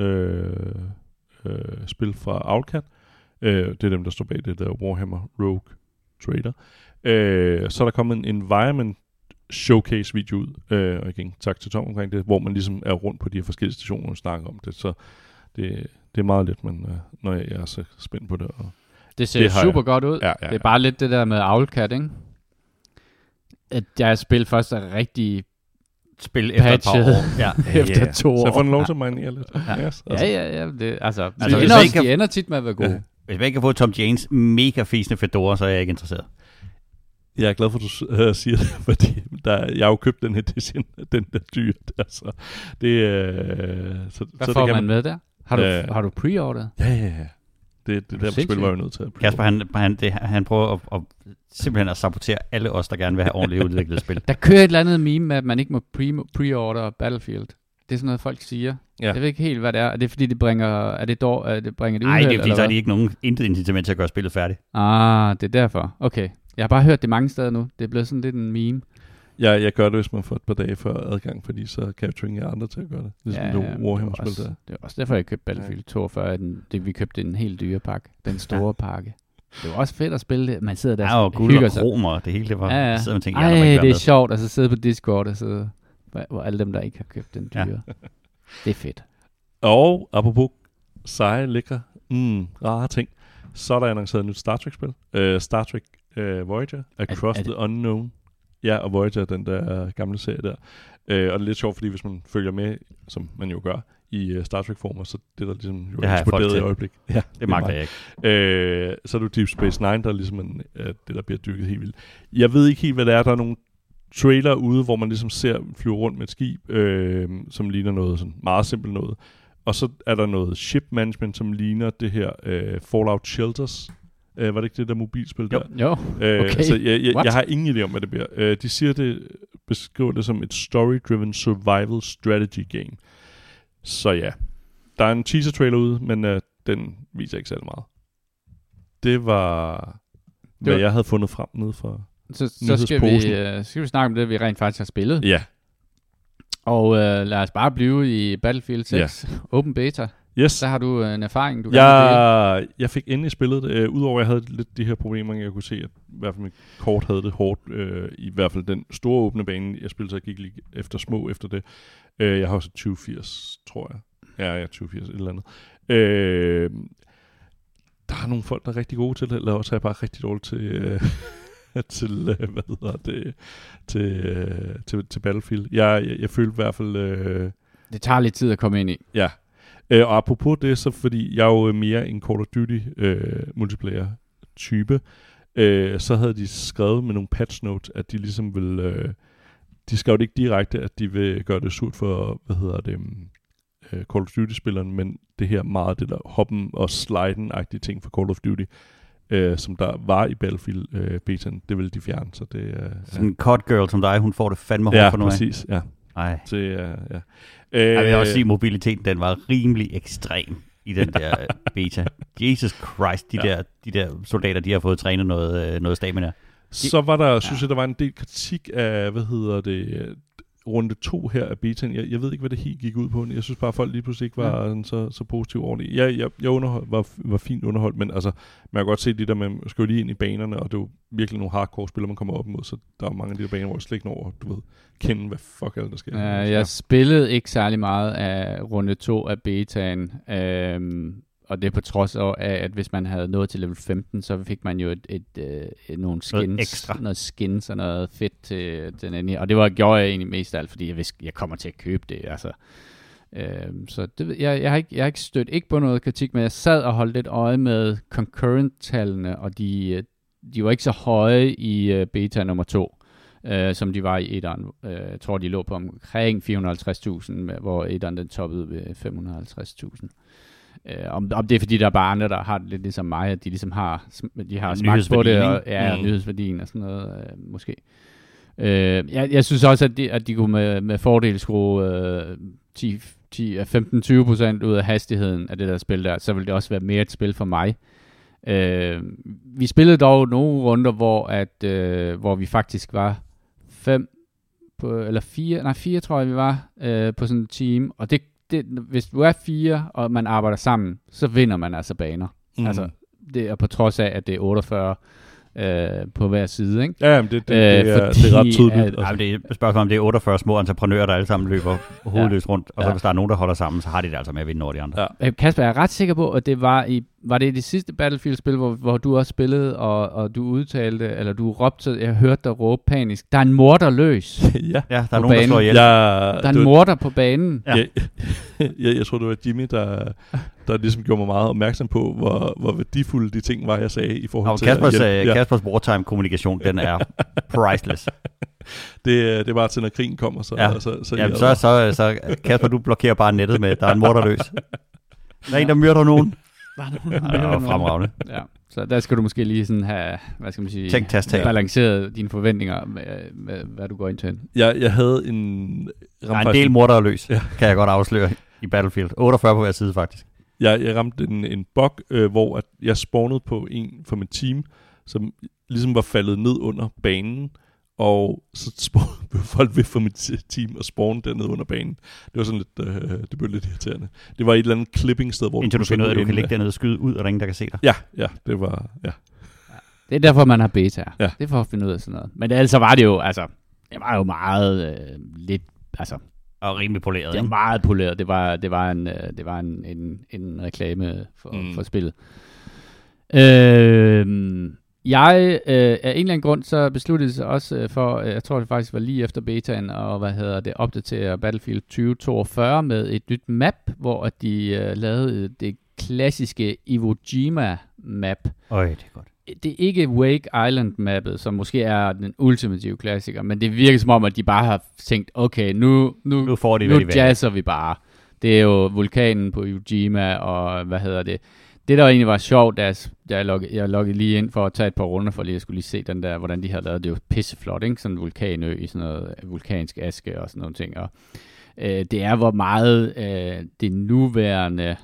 spil fra Owlcat. Det er dem, der står bag det der Warhammer Rogue Trader. Så er der kommet en environment showcase video ud, og igen, tak til Tom omkring det, hvor man ligesom er rundt på de her forskellige stationer og snakker om det, så det er meget lidt, men når jeg er så spændt på det. Og det ser super godt ud. Ja. Det er bare lidt det der med Owlcat, ikke? At jeg spil først er rigtig spil efter et par år. Efter 2 år. Så jeg får den lov til at minere lidt. Ja. Yes, altså. Ja. Det, altså de ender tit med at være gode. Hvis man ikke kan få Tom Janes mega fisende fedora, så er jeg ikke interesseret. Jeg er glad for, at du siger det, fordi jeg har jo købt den edition, den der dyr der, så det hvad så får man med der? Har du pre-ordret? Ja. Det der spil var jo nødt til at Kasper, han prøver at simpelthen at sabotere alle os, der gerne vil have ordentligt udviklet spil. Der kører et eller andet meme med, at man ikke må pre-order Battlefield. Det er sådan noget, folk siger. Ja. Jeg ved ikke helt, hvad det er. Er det fordi, det bringer det uheld? Nej, det er fordi, så er de ikke intet incitament til at gøre spillet færdigt. Det er derfor. Okay. Jeg har bare hørt det mange steder nu. Det er blevet sådan lidt en meme. Ja, jeg gør det, hvis man får et par dage før adgang, fordi så capturing er andre til at gøre det. Ligesom det Warhammer-spil der. Det er også derfor, jeg købte Battlefield 42. Vi købte en helt dyre pakke. Den store pakke. Det var også fedt at spille det. Man sidder der og guld og kromer, det hele det var. Ja. Så tænker, det er sjovt at så sidde på Discord og sidde, hvor alle dem, der ikke har købt den dyre. Det er fedt. Og apropos seje, lækre, rare ting, så er der annonceret et nyt Star Trek-spil. Star Trek Voyager, Across the Unknown. Ja, og Voyager, den der gamle serie der. Og det er lidt sjovt, fordi hvis man følger med, som man jo gør, i Star Trek-former, så det der ligesom jo eksploderet i øjeblik. Ja, det magter jeg ikke. Så er du Deep Space Nine, der er ligesom det, der bliver dykket helt vildt. Jeg ved ikke helt, hvad det er. Der er nogle trailer ude, hvor man ligesom ser flyve rundt med et skib, som ligner noget sådan meget simpelt noget. Og så er der noget ship management, som ligner det her Fallout Shelters. Var det ikke det der mobilspil der? Jo, okay. Så jeg har ingen idé om, hvad det bliver. De siger det, beskriver det som et story-driven survival strategy game. Så ja, der er en teaser-trailer ude, men den viser ikke særlig meget. Det var, hvad jeg havde fundet frem nede fra så skal vi snakke om det, vi rent faktisk har spillet. Ja. Og lad os bare blive i Battlefield 6 Open Beta. Yes. Så har du en erfaring, du kan dele. Jeg fik endelig spillet det. Udover at jeg havde lidt de her problemer, jeg kunne se, at i hvert fald mit kort havde det hårdt. I hvert fald den store åbne bane, jeg spillede, så jeg gik lige efter små efter det. Jeg har også 2080, tror jeg. Ja, jeg er 2080, et eller andet. Der er nogle folk, der er rigtig gode til det, eller også er jeg bare rigtig dårlig til... til Battlefield. Jeg følte i hvert fald... det tager lidt tid at komme ind i. Ja. Og apropos det, så fordi jeg er jo mere en Call of Duty multiplayer type, så havde de skrevet med nogle patch notes, at de ligesom vil... de skrev det ikke direkte, at de vil gøre det surt for, Call of Duty-spilleren, men det her meget det der hoppen og sliden-agtige ting for Call of Duty, som der var i Battlefield betaen, det ville de fjerne, så det sådan en cut girl som dig, hun får det fandme hårdt for nu af. Præcis, ja. Ej. Ja. Jeg vil også sige, at mobiliteten, den var rimelig ekstrem i den der beta. Jesus Christ, de der soldater, de har fået trænet noget stamina. Så var der, synes jeg, der var en del kritik af, runde 2 her af betaen. Jeg ved ikke, hvad det helt gik ud på. Jeg synes bare, at folk lige pludselig ikke var så positive over det. Jeg var fint underholdt, men altså, man kan godt se det der, man skal jo lige ind i banerne, og det er jo virkelig nogle hardcore spillere, man kommer op imod, så der er mange af de der baner, hvor jeg slet ikke når, kende, hvad fuck alt der sker. Jeg spillede ikke særlig meget af runde 2 af betaen, og det er på trods af, at hvis man havde nået til level 15, så fik man jo nogle skins, noget skins og noget fedt til den anden. Og det gjorde jeg egentlig mest af alt, fordi jeg vidste, jeg kommer til at købe det. Altså. Så det, jeg har ikke stødt ikke på noget kritik, men jeg sad og holdt lidt øje med concurrent-tallene, og de var ikke så høje i beta nummer 2, som de var i etteren. Jeg tror, de lå på omkring 450.000, hvor etteren den toppede ved 550.000. Om det er fordi, der er bare andre, der har det lidt ligesom mig, at de ligesom har smagt på det, og nyhedsværdien og sådan noget, måske. Jeg synes også, at de kunne med fordel skrue 15-20% ud af hastigheden af det der spil der, så ville det også være mere et spil for mig. Vi spillede dog nogle runder, hvor vi faktisk var 4 tror jeg vi var på sådan et team, og det, hvis du er 4, og man arbejder sammen, så vinder man altså baner. Altså, det er på trods af, at det er 48 på hver side, ikke? Ja, det er ret tydeligt. Det er et spørgsmål om, det er 48 små entreprenører, der alle sammen løber hovedløst rundt, og så hvis der er nogen, der holder sammen, så har de det altså med at vinde over de andre. Ja. Kasper, jeg er ret sikker på, at det var det i det sidste Battlefield-spil, hvor du også spillede, og du udtalte, eller du råbte, jeg hørte dig råbe panisk, der er en morder løs. Ja, der er nogen, der slår ihjel. Der er en morder på banen. Ja. Jeg tror, det var Jimmy, der ligesom gjorde mig meget opmærksom på, hvor værdifulde de ting var, jeg sagde i forhold til... Kaspers wartime-kommunikation, den er priceless. Det er bare til, når krigen kommer. Så Kasper, du blokerer bare nettet med, der er en morder løs. Der er en, der myrder nogen. Fremragende. Ja, så der skal du måske lige sådan have, hvad skal man sige, balanceret dine forventninger med hvad du går ind til. Jeg havde en... Der er en del morder løs, kan jeg godt afsløre i Battlefield. 48 på hver side, faktisk. Jeg ramte en bug, hvor at jeg spawnede på en fra mit team, som ligesom var faldet ned under banen, og så blev folk ved for mit team at spawne dernede under banen. Det var sådan lidt, det blev lidt irriterende. Det var et eller andet clipping sted, hvor indtil du finder ud af, at du kan ligge dernede og skyde ud, og der er ingen, der kan se dig. Ja, det var, ja. Det er derfor, man har beta. Ja. Det er for at finde ud af sådan noget. Men altså var det jo, altså, det var jo meget lidt, altså... Og rimelig poleret. Det var meget poleret. Det var en reklame for spillet. Jeg af en eller anden grund så besluttede sig også for, jeg tror det faktisk var lige efter betaen, og opdatere Battlefield 2042 med et nyt map, hvor de lavede det klassiske Iwo Jima map. Øj, det er godt. Det er ikke Wake Island mappet, som måske er den ultimative klassiker, men det virker som om, at de bare har tænkt, okay, nu jazzer vi bare. Det er jo vulkanen på Iwo Jima, og det der egentlig var sjovt, da jeg loggede lige ind for at tage et par runder, for lige at skulle lige se den der, hvordan de havde lavet det. Jo pisseflot, ikke? Sådan en vulkanø i sådan noget vulkansk aske og sådan nogle ting. Og det er, hvor meget det nuværende,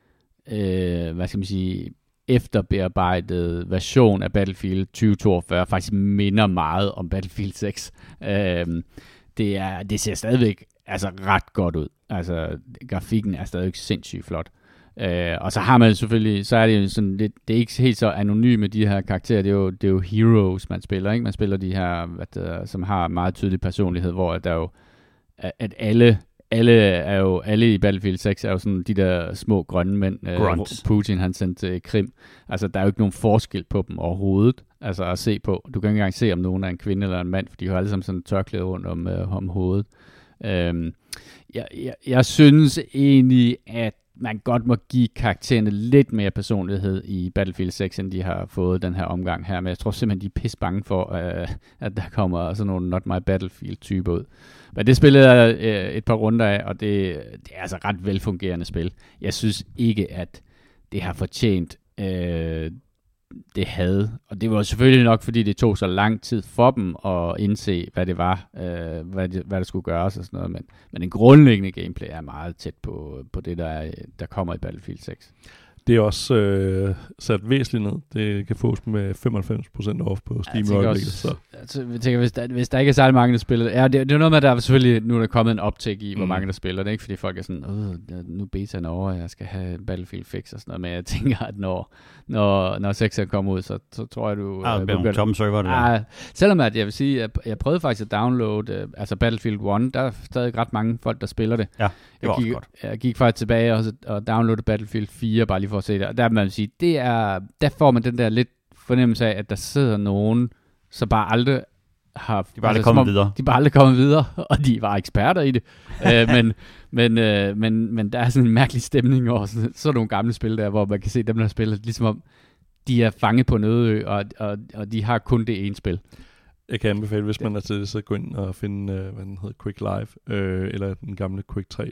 efterbearbejdede version af Battlefield 2042 faktisk minder meget om Battlefield 6. Det ser stadigvæk ret godt ud. Altså, grafikken er stadigvæk sindssygt flot. Og så har man selvfølgelig, så er det jo sådan lidt, det er ikke helt så anonymt med de her karakterer, det er jo heroes, man spiller, ikke? Man spiller de her, som har meget tydelig personlighed, hvor der jo, at alle i Battlefield 6 er jo sådan de der små grønne mænd, Putin han sendte til Krim. Altså, der er jo ikke nogen forskel på dem overhovedet, altså at se på. Du kan ikke engang se, om nogen er en kvinde eller en mand, for de har alle sammen sådan tørklæde rundt om hovedet. Jeg synes egentlig, at man godt må give karaktererne lidt mere personlighed i Battlefield 6, end de har fået den her omgang her. Men jeg tror simpelthen, de er pisse bange for, at der kommer sådan nogle Not My Battlefield-typer ud. Men det spillede jeg et par runder af, og det er altså ret velfungerende spil. Jeg synes ikke, at det har fortjent det havde. Og det var selvfølgelig nok, fordi det tog så lang tid for dem at indse, hvad det var, hvad der skulle gøres og sådan noget. Men den grundlæggende gameplay er meget tæt på det, der kommer i Battlefield 6. Det er også sat væsentligt ned. Det kan fås med 95% off på Steam i øjeblikket. Jeg tænker, hvis der ikke er særlig mange, der spiller det. Ja, det er noget med, at der er selvfølgelig nu er der kommet en optæk i, hvor mange der spiller det. Ikke fordi folk er sådan, nu betaen over, jeg skal have Battlefield fix og sådan noget. Men jeg tænker, at når 6'eren kommer ud, så tror jeg, du... det bliver en tom server, det der. Selvom at jeg vil sige, at jeg prøvede faktisk at downloade Battlefield 1. Der er stadig ret mange folk, der spiller det. Ja, det var også godt. Jeg gik faktisk tilbage og downloadede Battlefield 4, bare lige for at se det. Og der vil man sige, der får man den der lidt fornemmelse af, at der sidder nogen, som bare aldrig har... De bare aldrig kommet videre. De bare aldrig kommet videre, og de var eksperter i det. Men der er sådan en mærkelig stemning over sådan nogle gamle spil der, hvor man kan se dem, der spiller, ligesom om de er fanget på en øde ø, og de har kun det ene spil. Jeg kan anbefale, hvis man er til det, så gå ind og finde, hvad den hedder, Quick Live, eller den gamle Quick 3,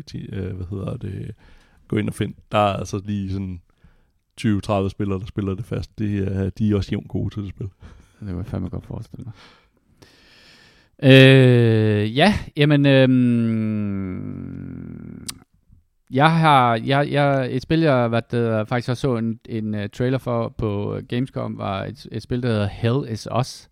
gå ind og find. Der er altså lige sådan 20-30 spillere, der spiller det fast. De er også jævnt gode til det spil. Det kan jeg fandme godt forestille mig. Et spil, jeg faktisk også så en trailer for på Gamescom, var et spil, der hedder Hell Is Us.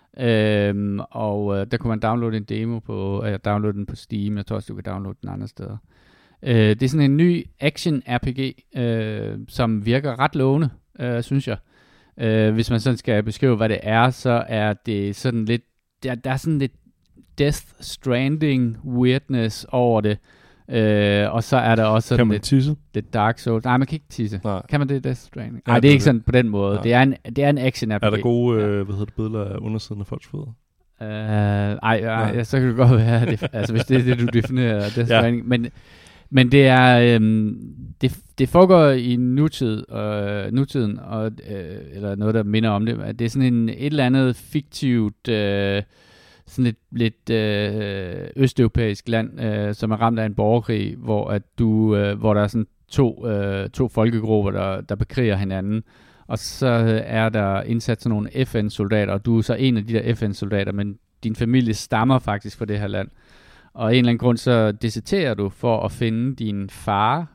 Og der kunne man downloade en demo på, jeg downloadede den på Steam, jeg tror også, du kan downloade den andre steder. Det er sådan en ny action-RPG, som virker ret lovende, synes jeg. Hvis man sådan skal beskrive, hvad det er, så er det sådan lidt, der er sådan lidt Death Stranding weirdness over det. Og så er der også sådan lidt Dark Souls. Nej, man kan ikke tisse. Nej. Kan man det Death Stranding? Nej, det er ikke sådan på den måde. Det er en action-RPG. Er der gode billeder af undersiden af folks fødder? Nej, så kan det godt være, altså hvis det er det, du definerer Death Stranding. Men det er det foregår i nutiden og eller noget der minder om det. Det er sådan et eller andet fiktivt sådan lidt østeuropæisk land, som er ramt af en borgerkrig, hvor der er sådan to folkegrupper der bekriger hinanden. Og så er der indsat sådan nogle FN-soldater, og du er så en af de der FN-soldater, men din familie stammer faktisk fra det her land. Og af en eller anden grund, så deserterer du for at finde din far,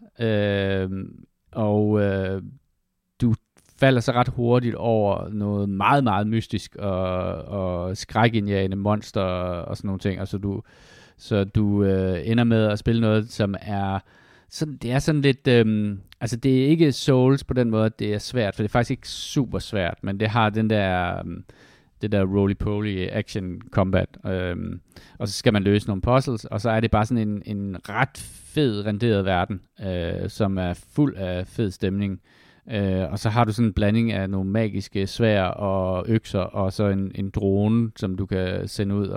du falder så ret hurtigt over noget meget, meget mystisk og skrækindjagende monster og sådan nogle ting. Altså du ender med at spille noget, som er sådan, det er sådan lidt, altså det er ikke Souls på den måde, at det er svært, for det er faktisk ikke super svært, men det har det der roly-poly action combat, og så skal man løse nogle puzzles, og så er det bare sådan en ret fed renderet verden, som er fuld af fed stemning, Og så har du sådan en blanding af nogle magiske sværd og økser, og så en drone, som du kan sende ud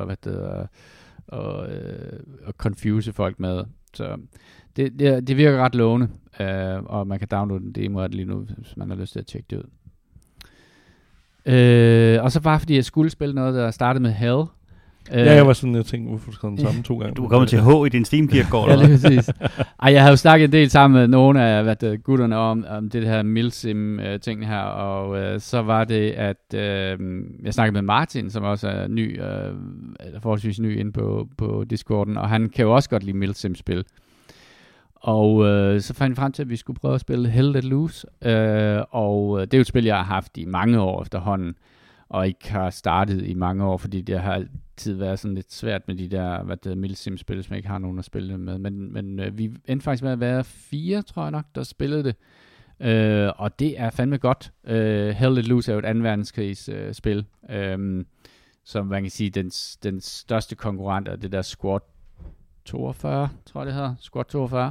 og confuse folk med. Så det virker ret lovende, og man kan downloade en demo af det lige nu, hvis man har lyst til at tjekke det ud. Og så bare fordi jeg skulle spille noget, der startede med Hell. Jeg var sådan, jeg tænkte, hvorfor skal den samme 2 gange? Du er kommet til H i din Steam-kirkegård, eller? Ja, lige præcis. Jeg har jo snakket en del sammen med nogle af gutterne om det her Milsim-ting her, og så var det, at jeg snakkede med Martin, som også er ny, eller forholdsvis ny inde på Discorden, og han kan jo også godt lide Milsim-spil. Og så fandt vi frem til, at vi skulle prøve at spille Hell Let Loose, og det er jo et spil, jeg har haft i mange år efterhånden, og ikke har startet i mange år, fordi det har altid været sådan lidt svært med de der Milsim-spil, som jeg ikke har nogen at spille med. Men vi endte faktisk med at være 4, tror jeg nok, der spillede det. Og det er fandme godt. Hell Let Loose er jo et 2. verdenskrigsspil, som man kan sige, den største konkurrent er det der Squad 42, tror jeg det hedder. Squad 42.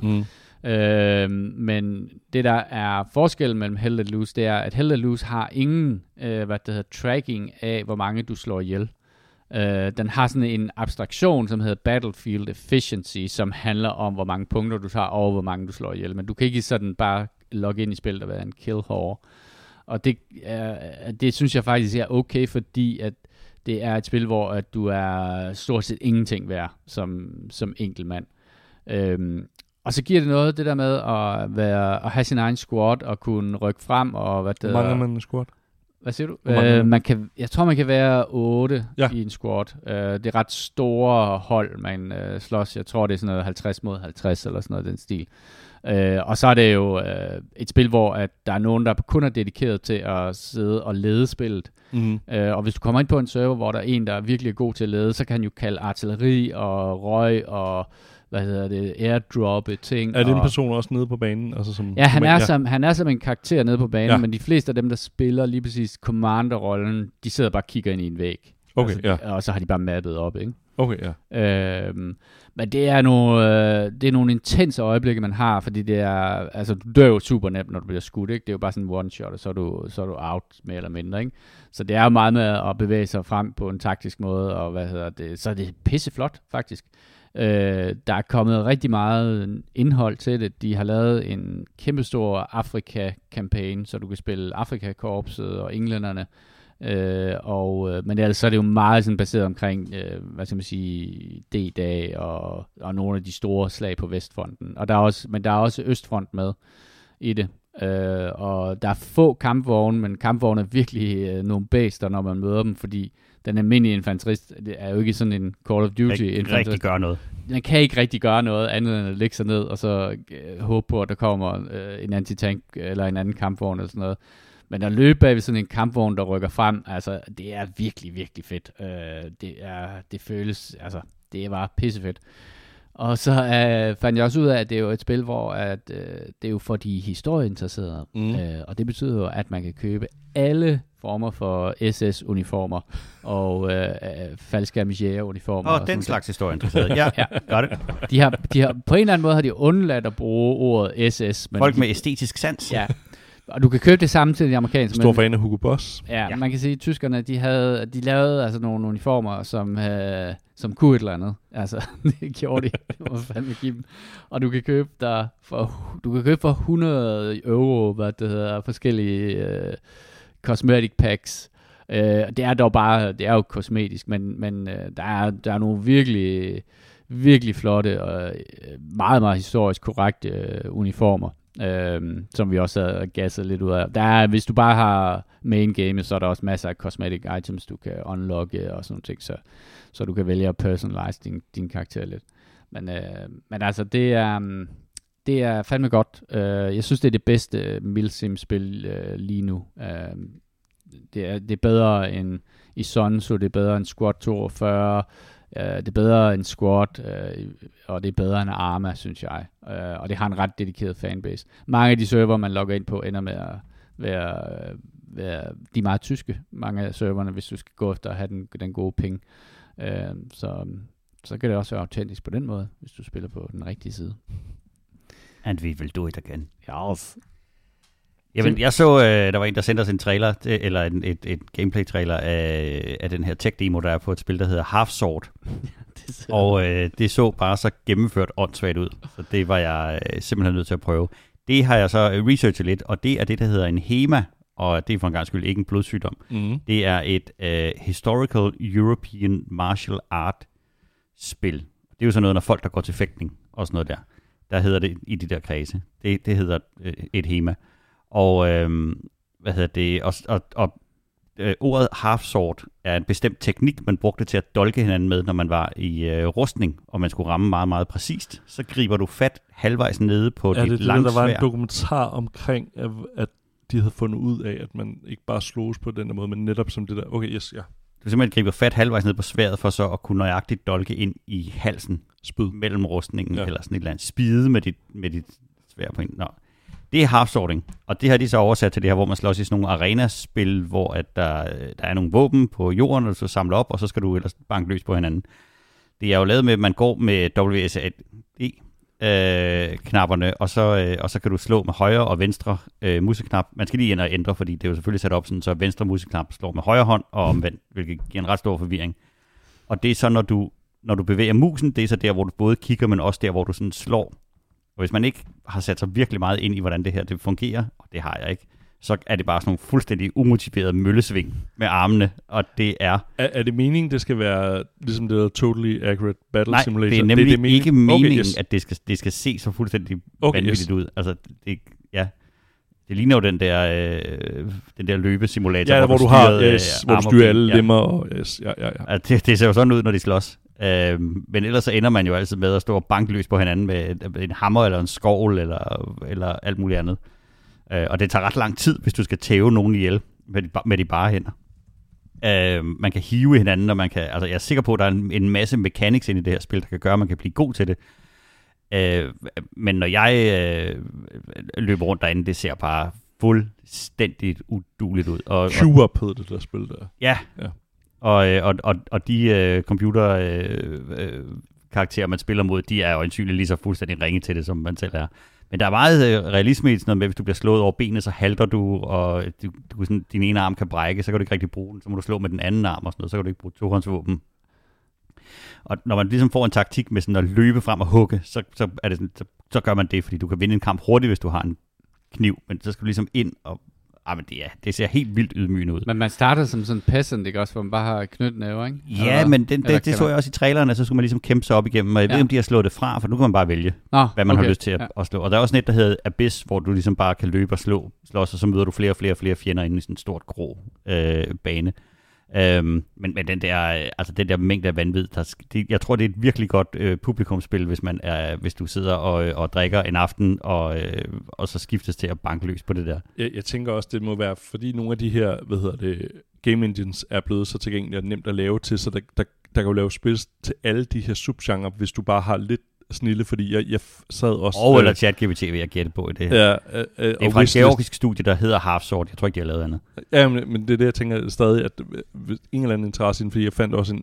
Men det der er forskellen mellem Hell Let Loose, det er, at Hell Let Loose har ingen tracking af, hvor mange du slår ihjel. Den har sådan en abstraktion, som hedder Battlefield Efficiency, som handler om, hvor mange punkter du tager, og hvor mange du slår ihjel. Men du kan ikke sådan bare logge ind i spillet og være en kill whore. Og det synes jeg faktisk er okay, fordi at det er et spil, hvor at du er stort set ingenting værd som enkelt mand. Og så giver det noget, det der med at have sin egen squad og kunne rykke frem. Og hvor mange er man en squad? Hvad siger du? Jeg tror, man kan være 8 i en squad. Det er ret store hold, man slås. Jeg tror, det er sådan noget 50 mod 50 eller sådan noget den stil. Og så er det jo et spil, hvor at der er nogen, der kun er dedikeret til at sidde og lede spillet. Og hvis du kommer ind på en server, hvor der er en, der er virkelig god til at lede, så kan han jo kalde artilleri og røg og airdroppe ting. Er det en person også nede på banen? Altså som ja, han er som en karakter nede på banen, men de fleste af dem, der spiller lige præcis commander-rollen, de sidder bare og kigger ind i en væg. Okay, og så har de bare mappet op, ikke? Okay, ja. Men det er nogle intense øjeblikke, man har, fordi det er, altså du dør jo super nemt, når du bliver skudt, ikke? Det er jo bare sådan en one shot, og så er du out mere eller mindre, ikke? Så det er jo meget med at bevæge sig frem på en taktisk måde, og så er det pisseflot, faktisk. Der er kommet rigtig meget indhold til det. De har lavet en kæmpestor Afrika-kampagne, så du kan spille Afrika-korpset og englænderne. Men så er det jo meget sådan baseret omkring, hvad skal man sige, D-dag og nogle af de store slag på Vestfronten. Men der er også Østfront med i det. Og der er få kampvogne, men kampvogne er virkelig nogle bæster, når man møder dem, fordi den almindelige infanterist er jo ikke sådan en Call of Duty infanterist. Rigtig gøre noget. Den kan ikke rigtig gøre noget andet end at lægge sig ned og så håbe på, at der kommer en antitank eller en anden kampvogn eller sådan noget. Men at løbe bag ved sådan en kampvogn, der rykker frem, altså det er virkelig, virkelig fedt. Det føles, altså det var pissefedt. Og så fandt jeg også ud af, at det er jo et spil, hvor det er jo for de historieinteresserede. Og det betyder jo, at man kan købe alle former for SS-uniformer og faldskærmsjæger-uniformer. Og den slags historieinteresserede. Ja, godt det. De har, på en eller anden måde har de undladt at bruge ordet SS. Men folk med æstetisk sans. Ja. Og du kan købe det samme til de amerikanske. Stor fan af Hugo Boss. Ja, man kan sige, at tyskerne, de lavede altså nogle uniformer, som kunne et eller andet. Altså, det gjorde de. Det må fandme give dem. Og du kan købe for 100 euro, forskellige cosmetic packs. Det er dog bare, det er jo kosmetisk, men der er nogle virkelig, virkelig flotte og meget, meget historisk korrekte uniformer. Som vi også har gasset lidt ud af. Hvis du bare har main game, så er der også masser af cosmetic items, du kan unlocke og sådan ting, så du kan vælge at personalize din karakter lidt. Men altså, det er fandme godt. Jeg synes, det er det bedste Milsim-spil lige nu. Det er bedre end i Sonso, det er bedre end Squad 42, det er bedre end Squad, og det er bedre end Arma, synes jeg. Og det har en ret dedikeret fanbase. Mange af de server, man logger ind på, ender med at være de er meget tyske, mange af serverne, hvis du skal gå efter at have den gode ping. Så kan det også være autentisk på den måde, hvis du spiller på den rigtige side. And we will do it again. Yes. Jamen, jeg så, der var en, der sendte os en trailer, eller et gameplay-trailer af den her tech-demo, der er på et spil, der hedder Half-Sword. Og det så bare så gennemført åndssvagt ud, så det var jeg simpelthen nødt til at prøve. Det har jeg så researchet lidt, og det er det, der hedder en HEMA, og det er for en gang skyld ikke en blodsygdom. Mm. Det er et Historical European Martial Art spil. Det er jo sådan noget, når folk, der går til fægtning og sådan noget der hedder det i de der kredse. Det hedder et HEMA. Og ordet half-sword er en bestemt teknik, man brugte til at dolke hinanden med, når man var i rustning, og man skulle ramme meget, meget præcist. Så griber du fat halvvejs nede på dit langsværd. Der var en dokumentar omkring, at de havde fundet ud af, at man ikke bare slås på den der måde, men netop som det der. Okay, yes, ja. Du simpelthen griber fat halvvejs ned på sværdet, for så at kunne nøjagtigt dolke ind i halsen. Spyd. Mellem rustningen, eller sådan et eller andet. Spide med dit sværd på en. Nå. Det er half-sorting, og det har de så oversat til det her, hvor man slås i sådan nogle arenaspil, hvor at der er nogle våben på jorden, og du så samler op, og så skal du ellers banke løs på hinanden. Det er jo lavet med, at man går med WSAD-knapperne, og så kan du slå med højre og venstre museknap. Man skal lige ind og ændre, fordi det er jo selvfølgelig sat op sådan, så venstre museknap slår med højre hånd og omvendt, hvilket giver en ret stor forvirring. Og det er så, når du bevæger musen, det er så der, hvor du både kigger, men også der, hvor du sådan slår. Og hvis man ikke har sat sig virkelig meget ind i, hvordan det her det fungerer, og det har jeg ikke, så er det bare sådan nogle fuldstændig umotiverede møllesving med armene, og det er... Er det meningen, det skal være ligesom det der Totally Accurate Battle Simulator? Nej, det er nemlig ikke meningen, okay, yes. At det skal se så fuldstændig vanvittigt ud. Altså, det ligner jo den der løbesimulator, hvor du har, hvor du styrer alle lemmer. Og, Altså, det ser jo sådan ud, når de slås. Men ellers så ender man jo altid med at stå og banke løs på hinanden med en hammer eller en skovl eller alt muligt andet. Og det tager ret lang tid, hvis du skal tæve nogen ihjel med de bare hænder. Man kan hive hinanden, og jeg er sikker på, at der er en masse mechanics inde i det her spil, der kan gøre, at man kan blive god til det. Men når jeg løber rundt derinde, det ser bare fuldstændigt udueligt ud. Q-up hed det der spil der. Ja. Og de computerkarakterer, man spiller mod, de er jo ansynligt lige så fuldstændig ringe til det, som man selv er. Men der er meget realisme i sådan noget med, hvis du bliver slået over benet, så halter du, og din ene arm kan brække, så kan du ikke rigtig bruge den, så må du slå med den anden arm og sådan noget, så kan du ikke bruge tohåndsvåben. Og når man ligesom får en taktik med sådan at løbe frem og hugge, så er det sådan, så gør man det, fordi du kan vinde en kamp hurtigt, hvis du har en kniv, men så skal du ligesom ind og... men det ser helt vildt ydmygende ud. Men man starter som sådan en peasant, ikke også, hvor man bare har knytnæver, ikke? Ja, men det så jeg også i trailerne, så skulle man ligesom kæmpe sig op igennem, og jeg ved, om de har slået det fra, for nu kan man bare vælge, hvad man har lyst til at slå. Og der er også net, der hedder Abyss, hvor du ligesom bare kan løbe og slås, og så møder du flere og flere fjender inde i sådan en stort grå bane. Men den der mængde af vanvid, jeg tror, det er et virkelig godt publikumsspil, hvis du sidder og drikker en aften, og så skiftes til at banke løs på det der. Jeg tænker også, det må være, fordi nogle af de her, game engines er blevet så tilgængelige og nemt at lave til, så der kan jo lave spil til alle de her subgenre, hvis du bare har lidt snille, fordi jeg sad også... eller ChatGPT vil jeg gætte på i det her. Ja, det er fra et georgisk studie, der hedder Half-Sword. Jeg tror ikke, de har lavet andet. Ja, men det er det, jeg tænker stadig, at ingen eller anden interesse inden, fordi jeg fandt også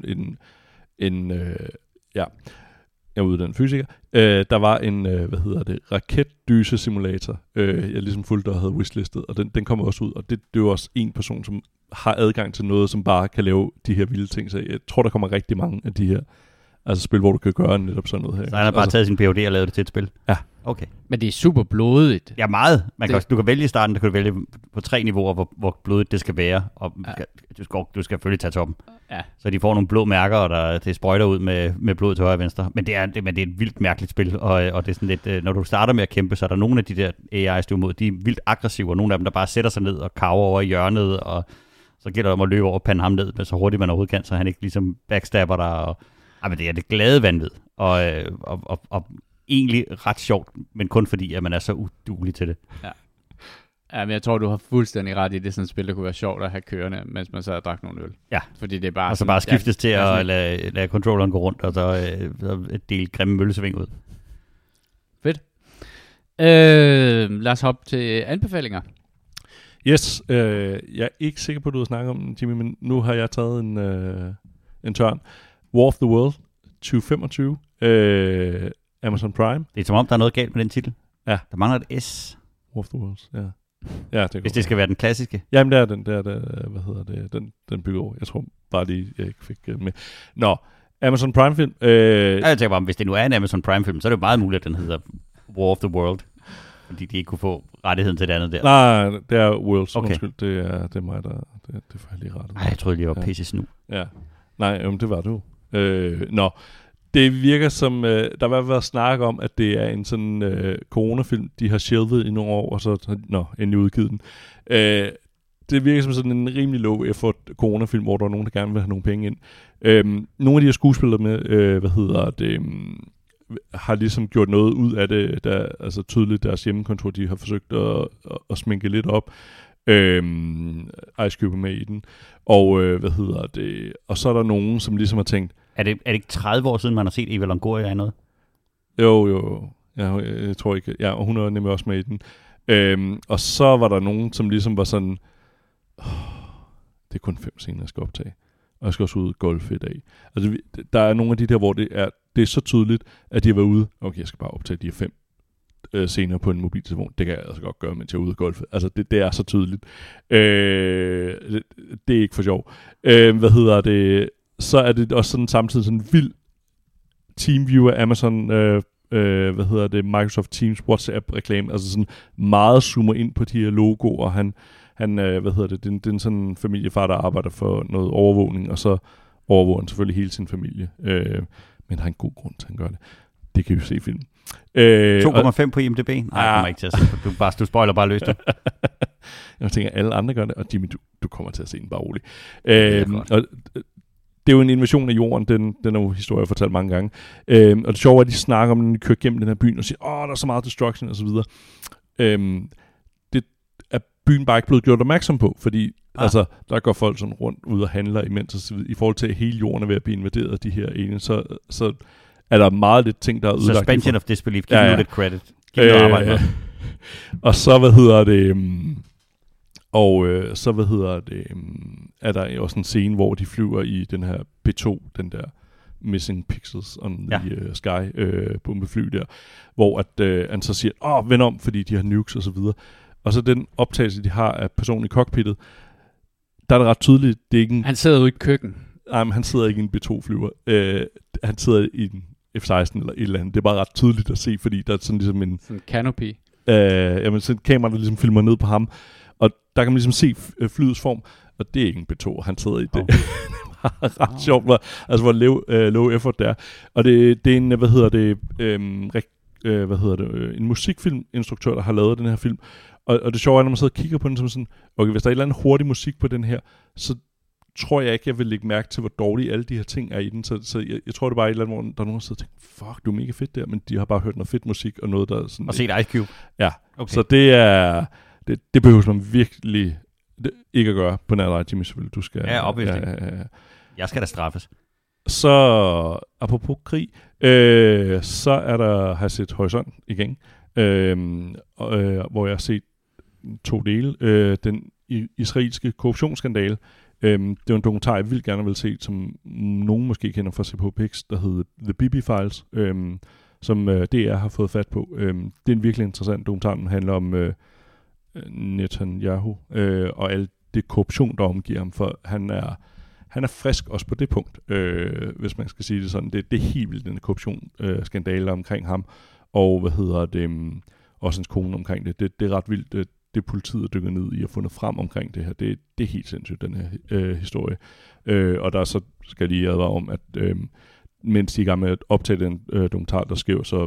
jeg er uddannet fysiker. Der var en, raketdyse-simulator, jeg ligesom fulgte og havde wishlistet, og den kommer også ud, og det er jo også en person, som har adgang til noget, som bare kan lave de her vilde ting. Så jeg tror, der kommer rigtig mange af de her spil, hvor du kan gøre netop sådan noget her. Så han har bare taget sin PhD og lavet det til et spil? Ja. Okay. Men det er super blodigt. Ja, meget. Du kan vælge i starten, der kan du vælge på 3 niveauer, hvor blodigt det skal være, og du skal selvfølgelig tage toppen. Ja. Så de får nogle blå mærker, og det sprøjter ud med blod til højre og venstre. Men det er et vildt mærkeligt spil, og det er sådan lidt, når du starter med at kæmpe, så er der nogle af de der AI's, du er mod, de er vildt aggressive, og nogle af dem, der bare sætter sig ned og kaver over i hjørnet, og så gælder det om at løbe over og pande ham ned, men så hurtigt man overhovedet kan, så han ikke ligesom backstabber dig, og men det er det glade vanvid, og egentlig ret sjovt, men kun fordi, at man er så uduelig til det. Ja, men jeg tror, du har fuldstændig ret i det sådan et spil, der kunne være sjovt at have kørende, mens man så og drak nogle øl. Ja, fordi det er bare og så bare skiftes til at lade controlleren gå rundt, og så dele grimme møllesving ud. Fedt. Lad os hoppe til anbefalinger. Yes, jeg er ikke sikker på, at du har snakket om den, Jimmy, men nu har jeg taget en tørn. War of the World 2025, Amazon Prime. Det er som om, der er noget galt med den titel. Ja. Der mangler et S. War of the Worlds, ja. Ja, hvis det skal være den klassiske. Jamen, det er den der, den bygger over. Jeg tror bare lige, jeg ikke fik med. Nå, Amazon Prime-film. Jeg tænker bare, hvis det nu er en Amazon Prime-film, så er det jo meget muligt, at den hedder War of the World. Fordi de ikke kunne få rettigheden til det andet der. Nej, det er Worlds. Okay. Undskyld, det er mig, der... Det får jeg lige rettet. Nej, jeg troede lige, jeg var pisse snu. Ja. Nej, det var du. Nå, det virker som... der har været snak om, at det er en sådan coronafilm, de har shelvet i nogle år, og så endelig udgivet den. Det virker som sådan en rimelig low effort coronafilm, hvor der er nogen, der gerne vil have nogle penge ind. Nogle af de her skuespillere med, har ligesom gjort noget ud af det, der altså tydeligt deres hjemmekontor, de har forsøgt at sminke lidt op. Ice Cube med i den. Og og så er der nogen, som ligesom har tænkt... Er det ikke 30 år siden, man har set Eva Longoria i noget? Jo. Jeg tror ikke. Ja, og hun er nemlig også med i den. Og så var der nogen, som ligesom var sådan... det er kun 5 scener, jeg skal optage. Og jeg skal også ud og golfe i dag. Altså, der er nogle af de der, hvor det er så tydeligt, at de har været ude. Okay, jeg skal bare optage de her 5 scener på en mobiltelefon. Det kan jeg altså godt gøre, mens jeg er ude og golfe. Altså, det er så tydeligt. Det er ikke for sjov. Så er det også sådan samtidig sådan en vild TeamViewer, Amazon, Microsoft Teams WhatsApp-reklame. Altså sådan meget zoomer ind på de her logoer. Han det er en sådan familiefar, der arbejder for noget overvågning, og så overvåger han selvfølgelig hele sin familie. Men har en god grund til, at han gør det. Det kan vi se i filmen. 2,5 på IMDb? Nej, jeg kommer ikke til at se. Du spoiler bare løst det. Jeg tænker, at alle andre gør det, og Jimmy, du kommer til at se den bare roligt. Og det er jo en invasion af jorden, den er jo historie fortalt mange gange. Og det sjove er, at de snakker om, når de kører gennem den her byen, og siger, der er så meget destruction, og så videre. Det er byen bare ikke blevet gjort opmærksom på, fordi altså, der går folk sådan rundt ud og handler imens, og så videre. I forhold til, at hele jorden er ved at blive invaderet af de her aliens, så er der meget lidt ting, der er udlagt. Suspension of disbelief. Giv nu lidt credit. Giv noget arbejde med. Og så, er der også en scene, hvor de flyver i den her P2, den der Missing Pixels on the Sky bombefly der, hvor at han så siger, vend om, fordi de har nukes og så videre. Og så den optagelse, de har af personen i cockpittet, der er det ret tydeligt, det er ikke en... Han sidder jo i et køkken. Nej, men han sidder ikke i en B2-flyver. Han sidder i en F-16 eller et eller andet. Det er bare ret tydeligt at se, fordi der er sådan ligesom en... Sådan en canopy. Sådan en kamera, der ligesom filmer ned på ham. Og der kan man ligesom se flyets form, og det er ikke en B2, han sidder i det. Det er ret sjovt, altså hvor low effort der. Og det er en en musikfilminstruktør, der har lavet den her film. Og det sjove er, når man sidder og kigger på den, som sådan, okay, hvis der er et eller andet hurtig musik på den her, så tror jeg ikke, jeg vil lægge mærke til, hvor dårlige alle de her ting er i den. Så jeg tror, det er bare et eller andet, hvor der er nogen, der sidder og tænker, fuck, du er mega fedt der, men de har bare hørt noget fedt musik, og noget, der er sådan... Og set Ice Cube. Ja, okay. Så det er... Det behøver man virkelig ikke at gøre på nær dig, Jimmy, selvfølgelig. Du skal... Ja, obviously. Jeg skal da straffes. Så, apropos krig, så har jeg set Horisont igen, hvor jeg har set 2 dele. Den israelske korruptionsskandale. Det var en dokumentar, jeg vildt gerne vil se, som nogen måske kender fra CPHPX, der hedder The Bibi Files, som DR har fået fat på. Det er en virkelig interessant dokumentar, den handler om Netanyahu og al det korruption, der omgiver ham, for han er frisk også på det punkt, hvis man skal sige det sådan. Det er helt vildt, den korruption skandale omkring ham, og også hans kone omkring det. Det er ret vildt, det politiet er dykket ned i og fundet frem omkring det her. Det er helt sindssygt, den her historie. Og der så skal jeg lige advare om, at mens de er i gang med at optage den dokumentar, der sker så,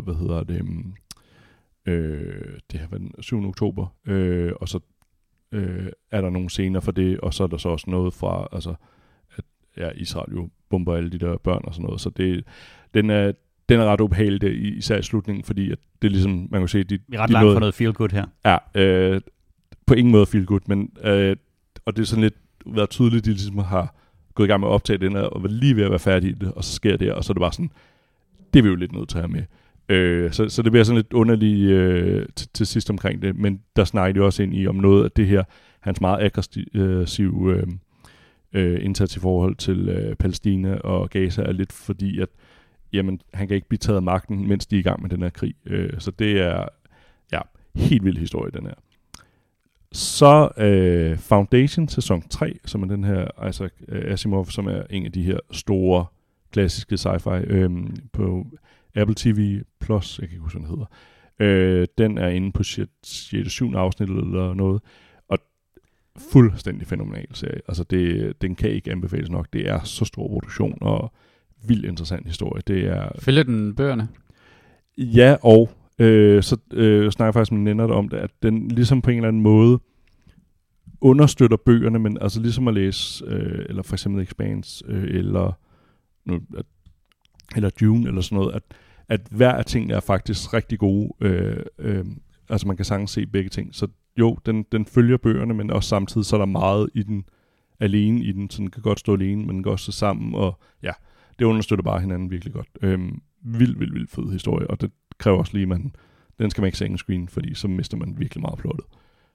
det her var den 7. oktober, og så er der nogle scener for det, og så er der så også noget fra, altså, at Israel jo bomber alle de der børn og sådan noget, så den er ret ubehagelig, især i slutningen, fordi at det er ligesom, man kan se, vi er ret langt for noget feel good her. Ja, på ingen måde feel good, men og det er sådan lidt været tydeligt, at de ligesom har gået i gang med at optage den her, og var lige ved at være færdige i det, og så sker det, og så er det bare sådan, det er vi jo lidt nødt til at have med. Så det bliver sådan lidt underligt til sidst omkring det, men der snakker de også ind i om noget af det her, hans meget aggressiv indsats i forhold til Palæstina og Gaza er lidt fordi, at jamen, han kan ikke blive taget af magten, mens de er i gang med den her krig. Så det er helt vild historie, den her. Så Foundation sæson 3, som er den her Isaac Asimov, som er en af de her store klassiske sci-fi på Apple TV Plus, jeg kan ikke huske, hvad den hedder. Den er inde på 6. 7. afsnit eller noget, og fuldstændig fænomenal serie. Altså den kan ikke anbefales nok. Det er så stor produktion og vildt interessant historie. Det er følger den bøgerne? Ja, og så snakker jeg faktisk med Nennert om det, at den ligesom på en eller anden måde understøtter bøgerne, men altså ligesom at læse, eller for eksempel Expanse, eller Dune, eller sådan noget, at hver af tingene er faktisk rigtig gode. Altså man kan sagtens se begge ting. Så jo, den følger bøgerne, men også samtidig så er der meget i den, alene i den, så den kan godt stå alene, men den kan også stå sammen, og ja, det understøtter bare hinanden virkelig godt. Vildt fed historie, og det kræver også lige, at den skal man ikke second screen, fordi så mister man virkelig meget plottet.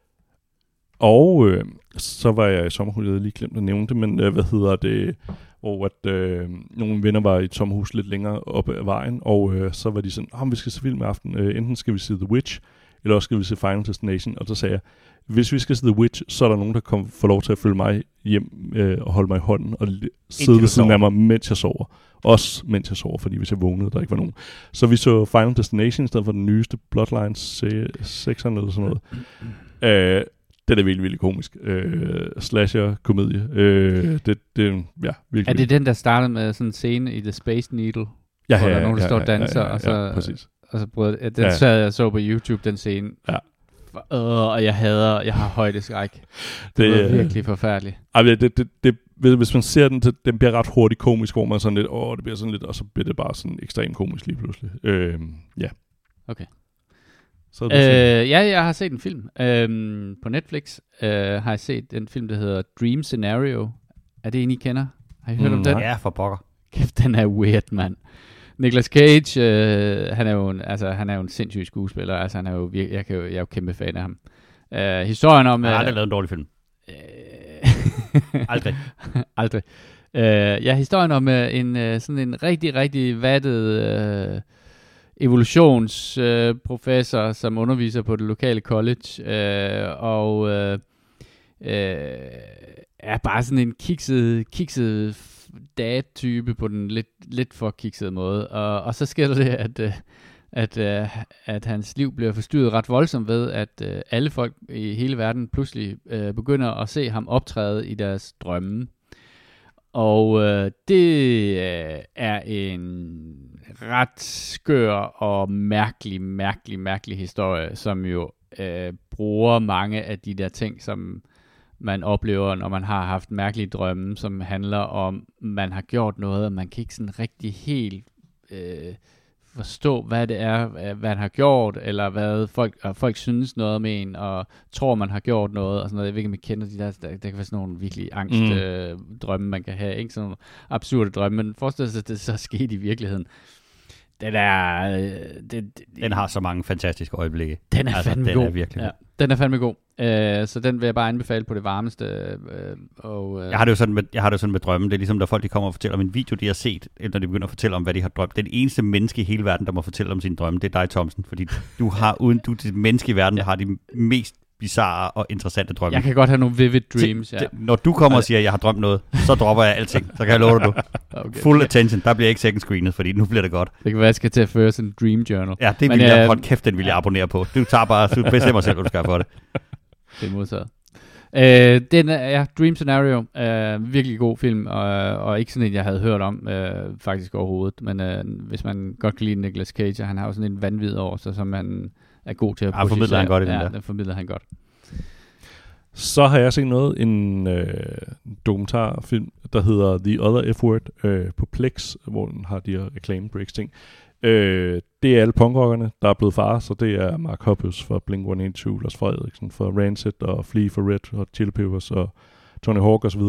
Og så var jeg i sommerhus, jeg havde lige glemt at nævne det, men hvor at nogle venner var i et sommerhus lidt længere oppe ad vejen, og så var de sådan, vi skal se film i aften, enten skal vi se The Witch, eller også skal vi se Final Destination, og så sagde jeg, hvis vi skal se The Witch, så er der nogen, der får lov til at følge mig hjem og holde mig i hånden, og sidde ved siden af mig, mens jeg sover. Også mens jeg sover, fordi hvis jeg vågnede, der ikke var nogen. Så vi så Final Destination, i stedet for den nyeste Bloodlines 6'eren eller sådan noget. Den er virkelig komisk. Slasher-komedie. Ja, virkelig. Er det den, der startede med sådan en scene i The Space Needle? Ja, hvor der er nogen, der står og danser, og så... præcis. Og så brød den sad jeg så på YouTube, den scene. Ja. Og jeg har højdeskræk. Det var virkelig forfærdeligt. Hvis man ser den, den bliver ret hurtigt komisk, hvor man sådan lidt, det bliver sådan lidt, og så bliver det bare sådan ekstremt komisk lige pludselig. Ja. Okay. Jeg har set en film. På Netflix har jeg set en film, der hedder Dream Scenario. Er det en, I kender? Har I hørt om den? Ja, for pokker. Kæft, den er weird, mand. Nicolas Cage, han er jo en sindssyg skuespiller. Altså, han er jo jeg er jo kæmpe fan af ham. Historien om... Jeg har aldrig lavet en dårlig film. Aldrig. Historien om sådan en rigtig, rigtig vattet evolutionsprofessor, som underviser på det lokale college, og er bare sådan en kikset dad-type på den lidt for kiksede måde. Og så sker der det, at hans liv bliver forstyrret ret voldsomt ved, at alle folk i hele verden pludselig begynder at se ham optræde i deres drømme. Og det er en ret skør og mærkelig historie, som jo bruger mange af de der ting, som man oplever, når man har haft mærkelige drømme, som handler om, man har gjort noget, og man kan ikke sådan rigtig helt forstå, hvad det er, hvad man har gjort, eller hvad folk synes noget om en, og tror, man har gjort noget, og sådan noget. Jeg ved ikke, om I kender de der kan være sådan nogle virkelig drømme, man kan have, ikke sådan nogle absurde drømme, men forestil sig, at det så er sket i virkeligheden. Den har så mange fantastiske øjeblikke. Den er fandme god. Er virkelig. Ja, den er fandme god. Så den vil jeg bare anbefale på det varmeste. Jeg har det jo sådan med drømmen. Det er ligesom, der folk de kommer og fortæller om en video, de har set, når de begynder at fortælle om, hvad de har drømt. Den eneste menneske i hele verden, der må fortælle om sine drømme, det er dig, Thomsen. Fordi du er det menneske i verden, der har de mest bizarre og interessante drømme. Jeg kan godt have nogle vivid dreams, Når du kommer og siger, at jeg har drømt noget, så dropper jeg alting. Så kan jeg love dig, du. Okay. Full attention. Der bliver ikke second screenet, fordi nu bliver det godt. Det kan være, jeg skal til at føre sådan en dream journal. Ja, det vil jeg holde kæft, den vil jeg abonnere på. Du bestemmer selv, hvad du skal for det. Det er modtaget. Den er Dream Scenario. Virkelig god film, og ikke sådan en, jeg havde hørt om faktisk overhovedet. Men hvis man godt kan lide Nicolas Cage, han har jo sådan en vanvid over sig, som man er god til at processere. Formidler han godt i den der. Den formidler han godt. Så har jeg set en dokumentarfilm, der hedder The Other F-Word på Plex, hvor den har de her reklame breaks ting. Det er alle punkrockerne, der er blevet far, så det er Mark Hoppus for Blink-182, Lars Frederiksen for Rancid, og Flea for Red Hot Chili Peppers, og Tony Hawk osv.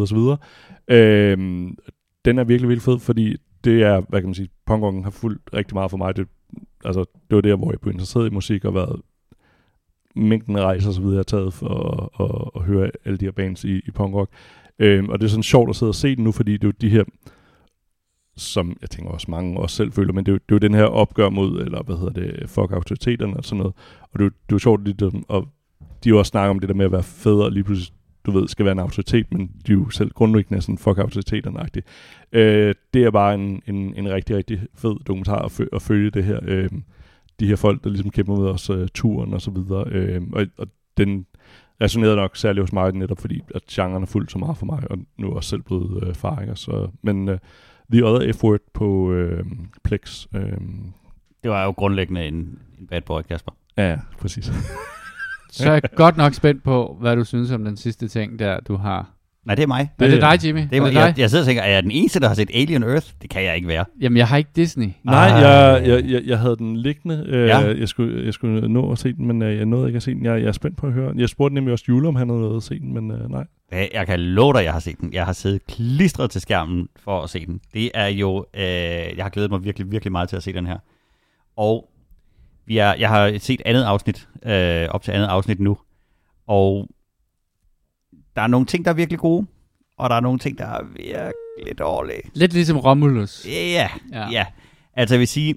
Den er virkelig fed, fordi det er, hvad kan man sige, punkrocken har fulgt rigtig meget for mig. Det var der, hvor jeg blev interesseret i musik, og været mængden af rejser og så videre, jeg har taget for at høre alle de her bands i punkrock. Og det er sådan sjovt at sidde og se den nu, fordi det er jo de her, som jeg tænker også mange også selv føler, men det er jo den her opgør mod, eller fuck autoriteterne og sådan noget. Og det er jo sjovt lidt at de også snakker om det der med at være fædre, og lige pludselig, du ved, skal være en autoritet, men de er jo selv grundlæggende er sådan, fuck autoriteterne-agtigt. Det er bare en rigtig, rigtig fed dokumentar at følge det her. De her folk, der ligesom kæmper med os turen og så videre. Og den resonerede nok særligt hos mig netop, fordi at genren er fuldt så meget for mig, og nu er også selv blevet far, ikke? Så, men The Other F-Word på Plex. Det var jo grundlæggende en bad boy, Kasper. Ja, præcis. Så er jeg godt nok spændt på, hvad du synes om den sidste ting, der du har. Nej, det er mig. Er det dig, Jimmy? Det er mig. Jeg sidder og tænker, er jeg den eneste, der har set Alien Earth? Det kan jeg ikke være. Jamen, jeg har ikke Disney. Nej, jeg havde den liggende. Jeg skulle nå at se den, men jeg nåede ikke at se den. Jeg er spændt på at høre den. Jeg spurgte nemlig også Jule, om han havde noget at se den, men nej. Jeg kan love dig, jeg har set den. Jeg har siddet klistret til skærmen for at se den. Det er jo... jeg har glædet mig virkelig, virkelig meget til at se den her. Og jeg har set andet afsnit, op til andet afsnit nu. Og der er nogle ting, der er virkelig gode, og der er nogle ting, der er virkelig dårlige. Lidt ligesom Romulus. Ja. Altså jeg vil sige,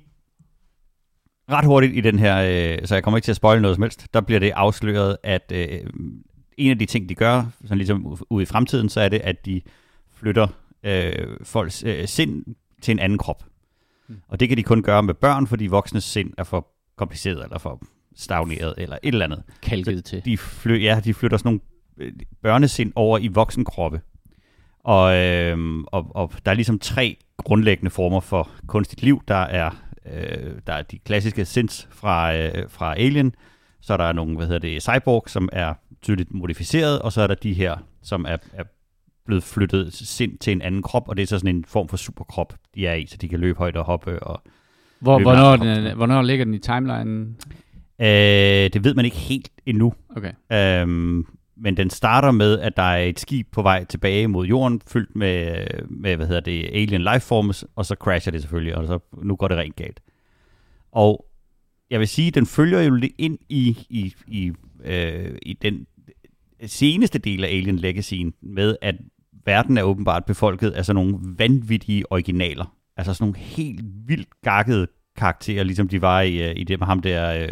ret hurtigt i den her, så jeg kommer ikke til at spoile noget som helst, der bliver det afsløret, at en af de ting, de gør, sådan ligesom ude i fremtiden, så er det, at de flytter folks sind til en anden krop. Og det kan de kun gøre med børn, fordi voksnes sind er for kompliceret, eller for stagneret, eller et eller andet. Kalket til. De flytter sådan nogle børnesind over i voksenkroppe. Og der er ligesom 3 grundlæggende former for kunstigt liv. Der er de klassiske sinds fra Alien, så er der nogle, cyborg, som er tydeligt modificeret, og så er der de her, som er blevet flyttet sind til en anden krop, og det er så sådan en form for superkrop, de er i, så de kan løbe højt og hoppe. Og hvornår ligger den i timelinen? Det ved man ikke helt endnu. Okay. Men den starter med, at der er et skib på vej tilbage mod jorden, fyldt med alien lifeforms, og så crasher det selvfølgelig, og så nu går det rent galt. Og jeg vil sige, den følger jo lidt ind i den seneste del af Alien Legacyen med, at verden er åbenbart befolket af sådan nogle vanvittige originaler. Altså sådan nogle helt vildt gakkede karakterer, ligesom de var i det med ham der,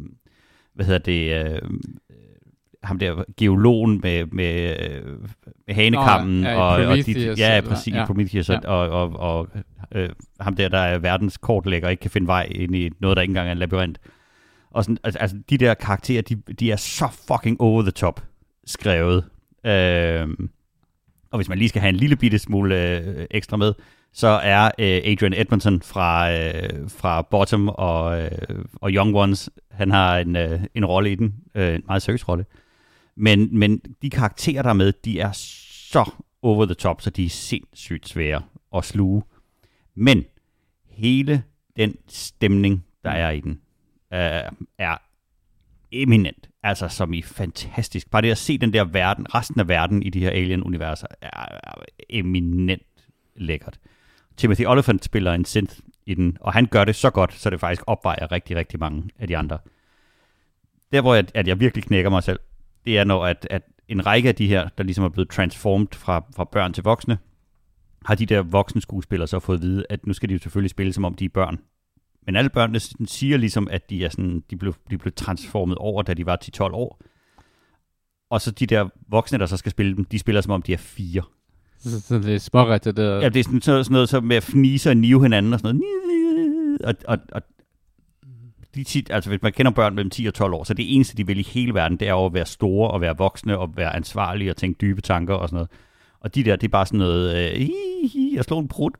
ham der geologen med hanekammen. Prometheus. Og ham der er verdens kortlægger og ikke kan finde vej ind i noget, der ikke engang er en labyrint. Og sådan, altså de der karakterer, de er så fucking over the top skrevet. Og hvis man lige skal have en lille bitte smule ekstra med, så er Adrian Edmondson fra Bottom og Young Ones, han har en rolle i den, en meget seriøs rolle. Men de karakterer, der er med, de er så over the top, så de er sindssygt svære at sluge. Men hele den stemning, der er i den, er eminent. Altså som i fantastisk. Bare det at se den der verden, resten af verden i de her alien-universer, er eminent lækkert. Timothy Olyphant spiller en synth i den, og han gør det så godt, så det faktisk opvejer rigtig, rigtig mange af de andre. Der, hvor jeg virkelig knækker mig selv, det er, når at en række af de her, der ligesom er blevet transformed fra børn til voksne, har de der voksne skuespillere så fået at vide, at nu skal de jo selvfølgelig spille, som om de er børn. Men alle børnene siger ligesom, at de er sådan, de blev transformet over, da de var 10-12 år. Og så de der voksne, der så skal spille dem, de spiller, som om de er 4. Så det er smårettet. Ja, det er sådan noget så med at fnise og nive hinanden og sådan noget. Og altså hvis man kender børn mellem 10 og 12 år, så det eneste, de vil i hele verden, det er at være store og være voksne og være ansvarlige og tænke dybe tanker og sådan noget. Og de der, det er bare sådan noget, jeg slår en brud.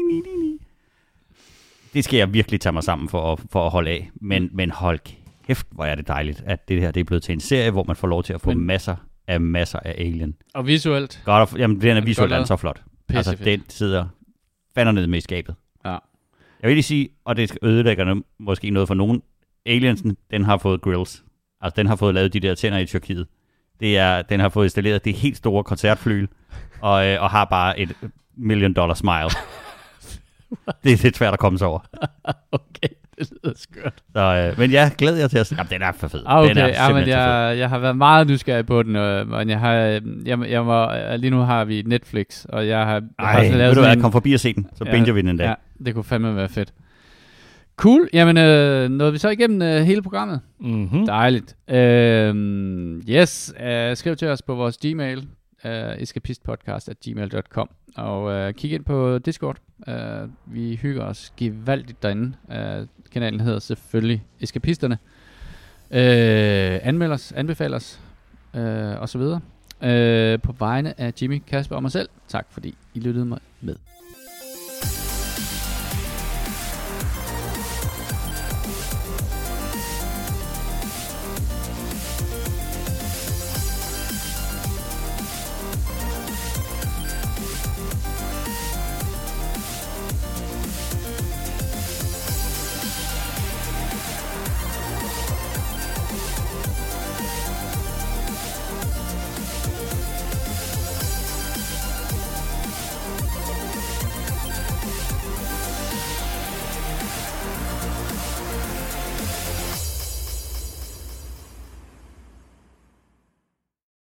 Det skal jeg virkelig tage mig sammen for at holde af. Men hold kæft, hvor er det dejligt, at det her det er blevet til en serie, hvor man får lov til at få masser af Alien. Og visuelt? Godt, jamen den er visuelt så flot. Altså den sidder fandme nede med i skabet. Ja. Jeg vil lige sige, og det ødelægger måske noget for nogen, Aliensen, den har fået grills. Altså den har fået lavet de der tænder i Tyrkiet. Den har fået installeret det helt store koncertflyl, og har bare et $1 million smile. Det er lidt svært at komme sig over. Okay, det lyder skørt. Så, men jeg glæder jer til at se. Jamen, den er for fed. Okay, den er men jeg har været meget nysgerrig på den, og jeg var, lige nu har vi Netflix, og jeg har lavet ved du hvad, kom forbi og se den, så binger vi den en dag. Ja, det kunne fandme være fedt. Cool. Jamen, nåede vi så igennem hele programmet? Mm-hmm. Dejligt. Yes, skriv til os på vores Gmail, escapistpodcast@gmail.com, og kig ind på Discord. Vi hygger os gevaldigt derinde. Kanalen hedder selvfølgelig Escapisterne. Anmeld os, anbefal os, og så videre. På vegne af Jimmy, Kasper og mig selv, tak fordi I lyttede med.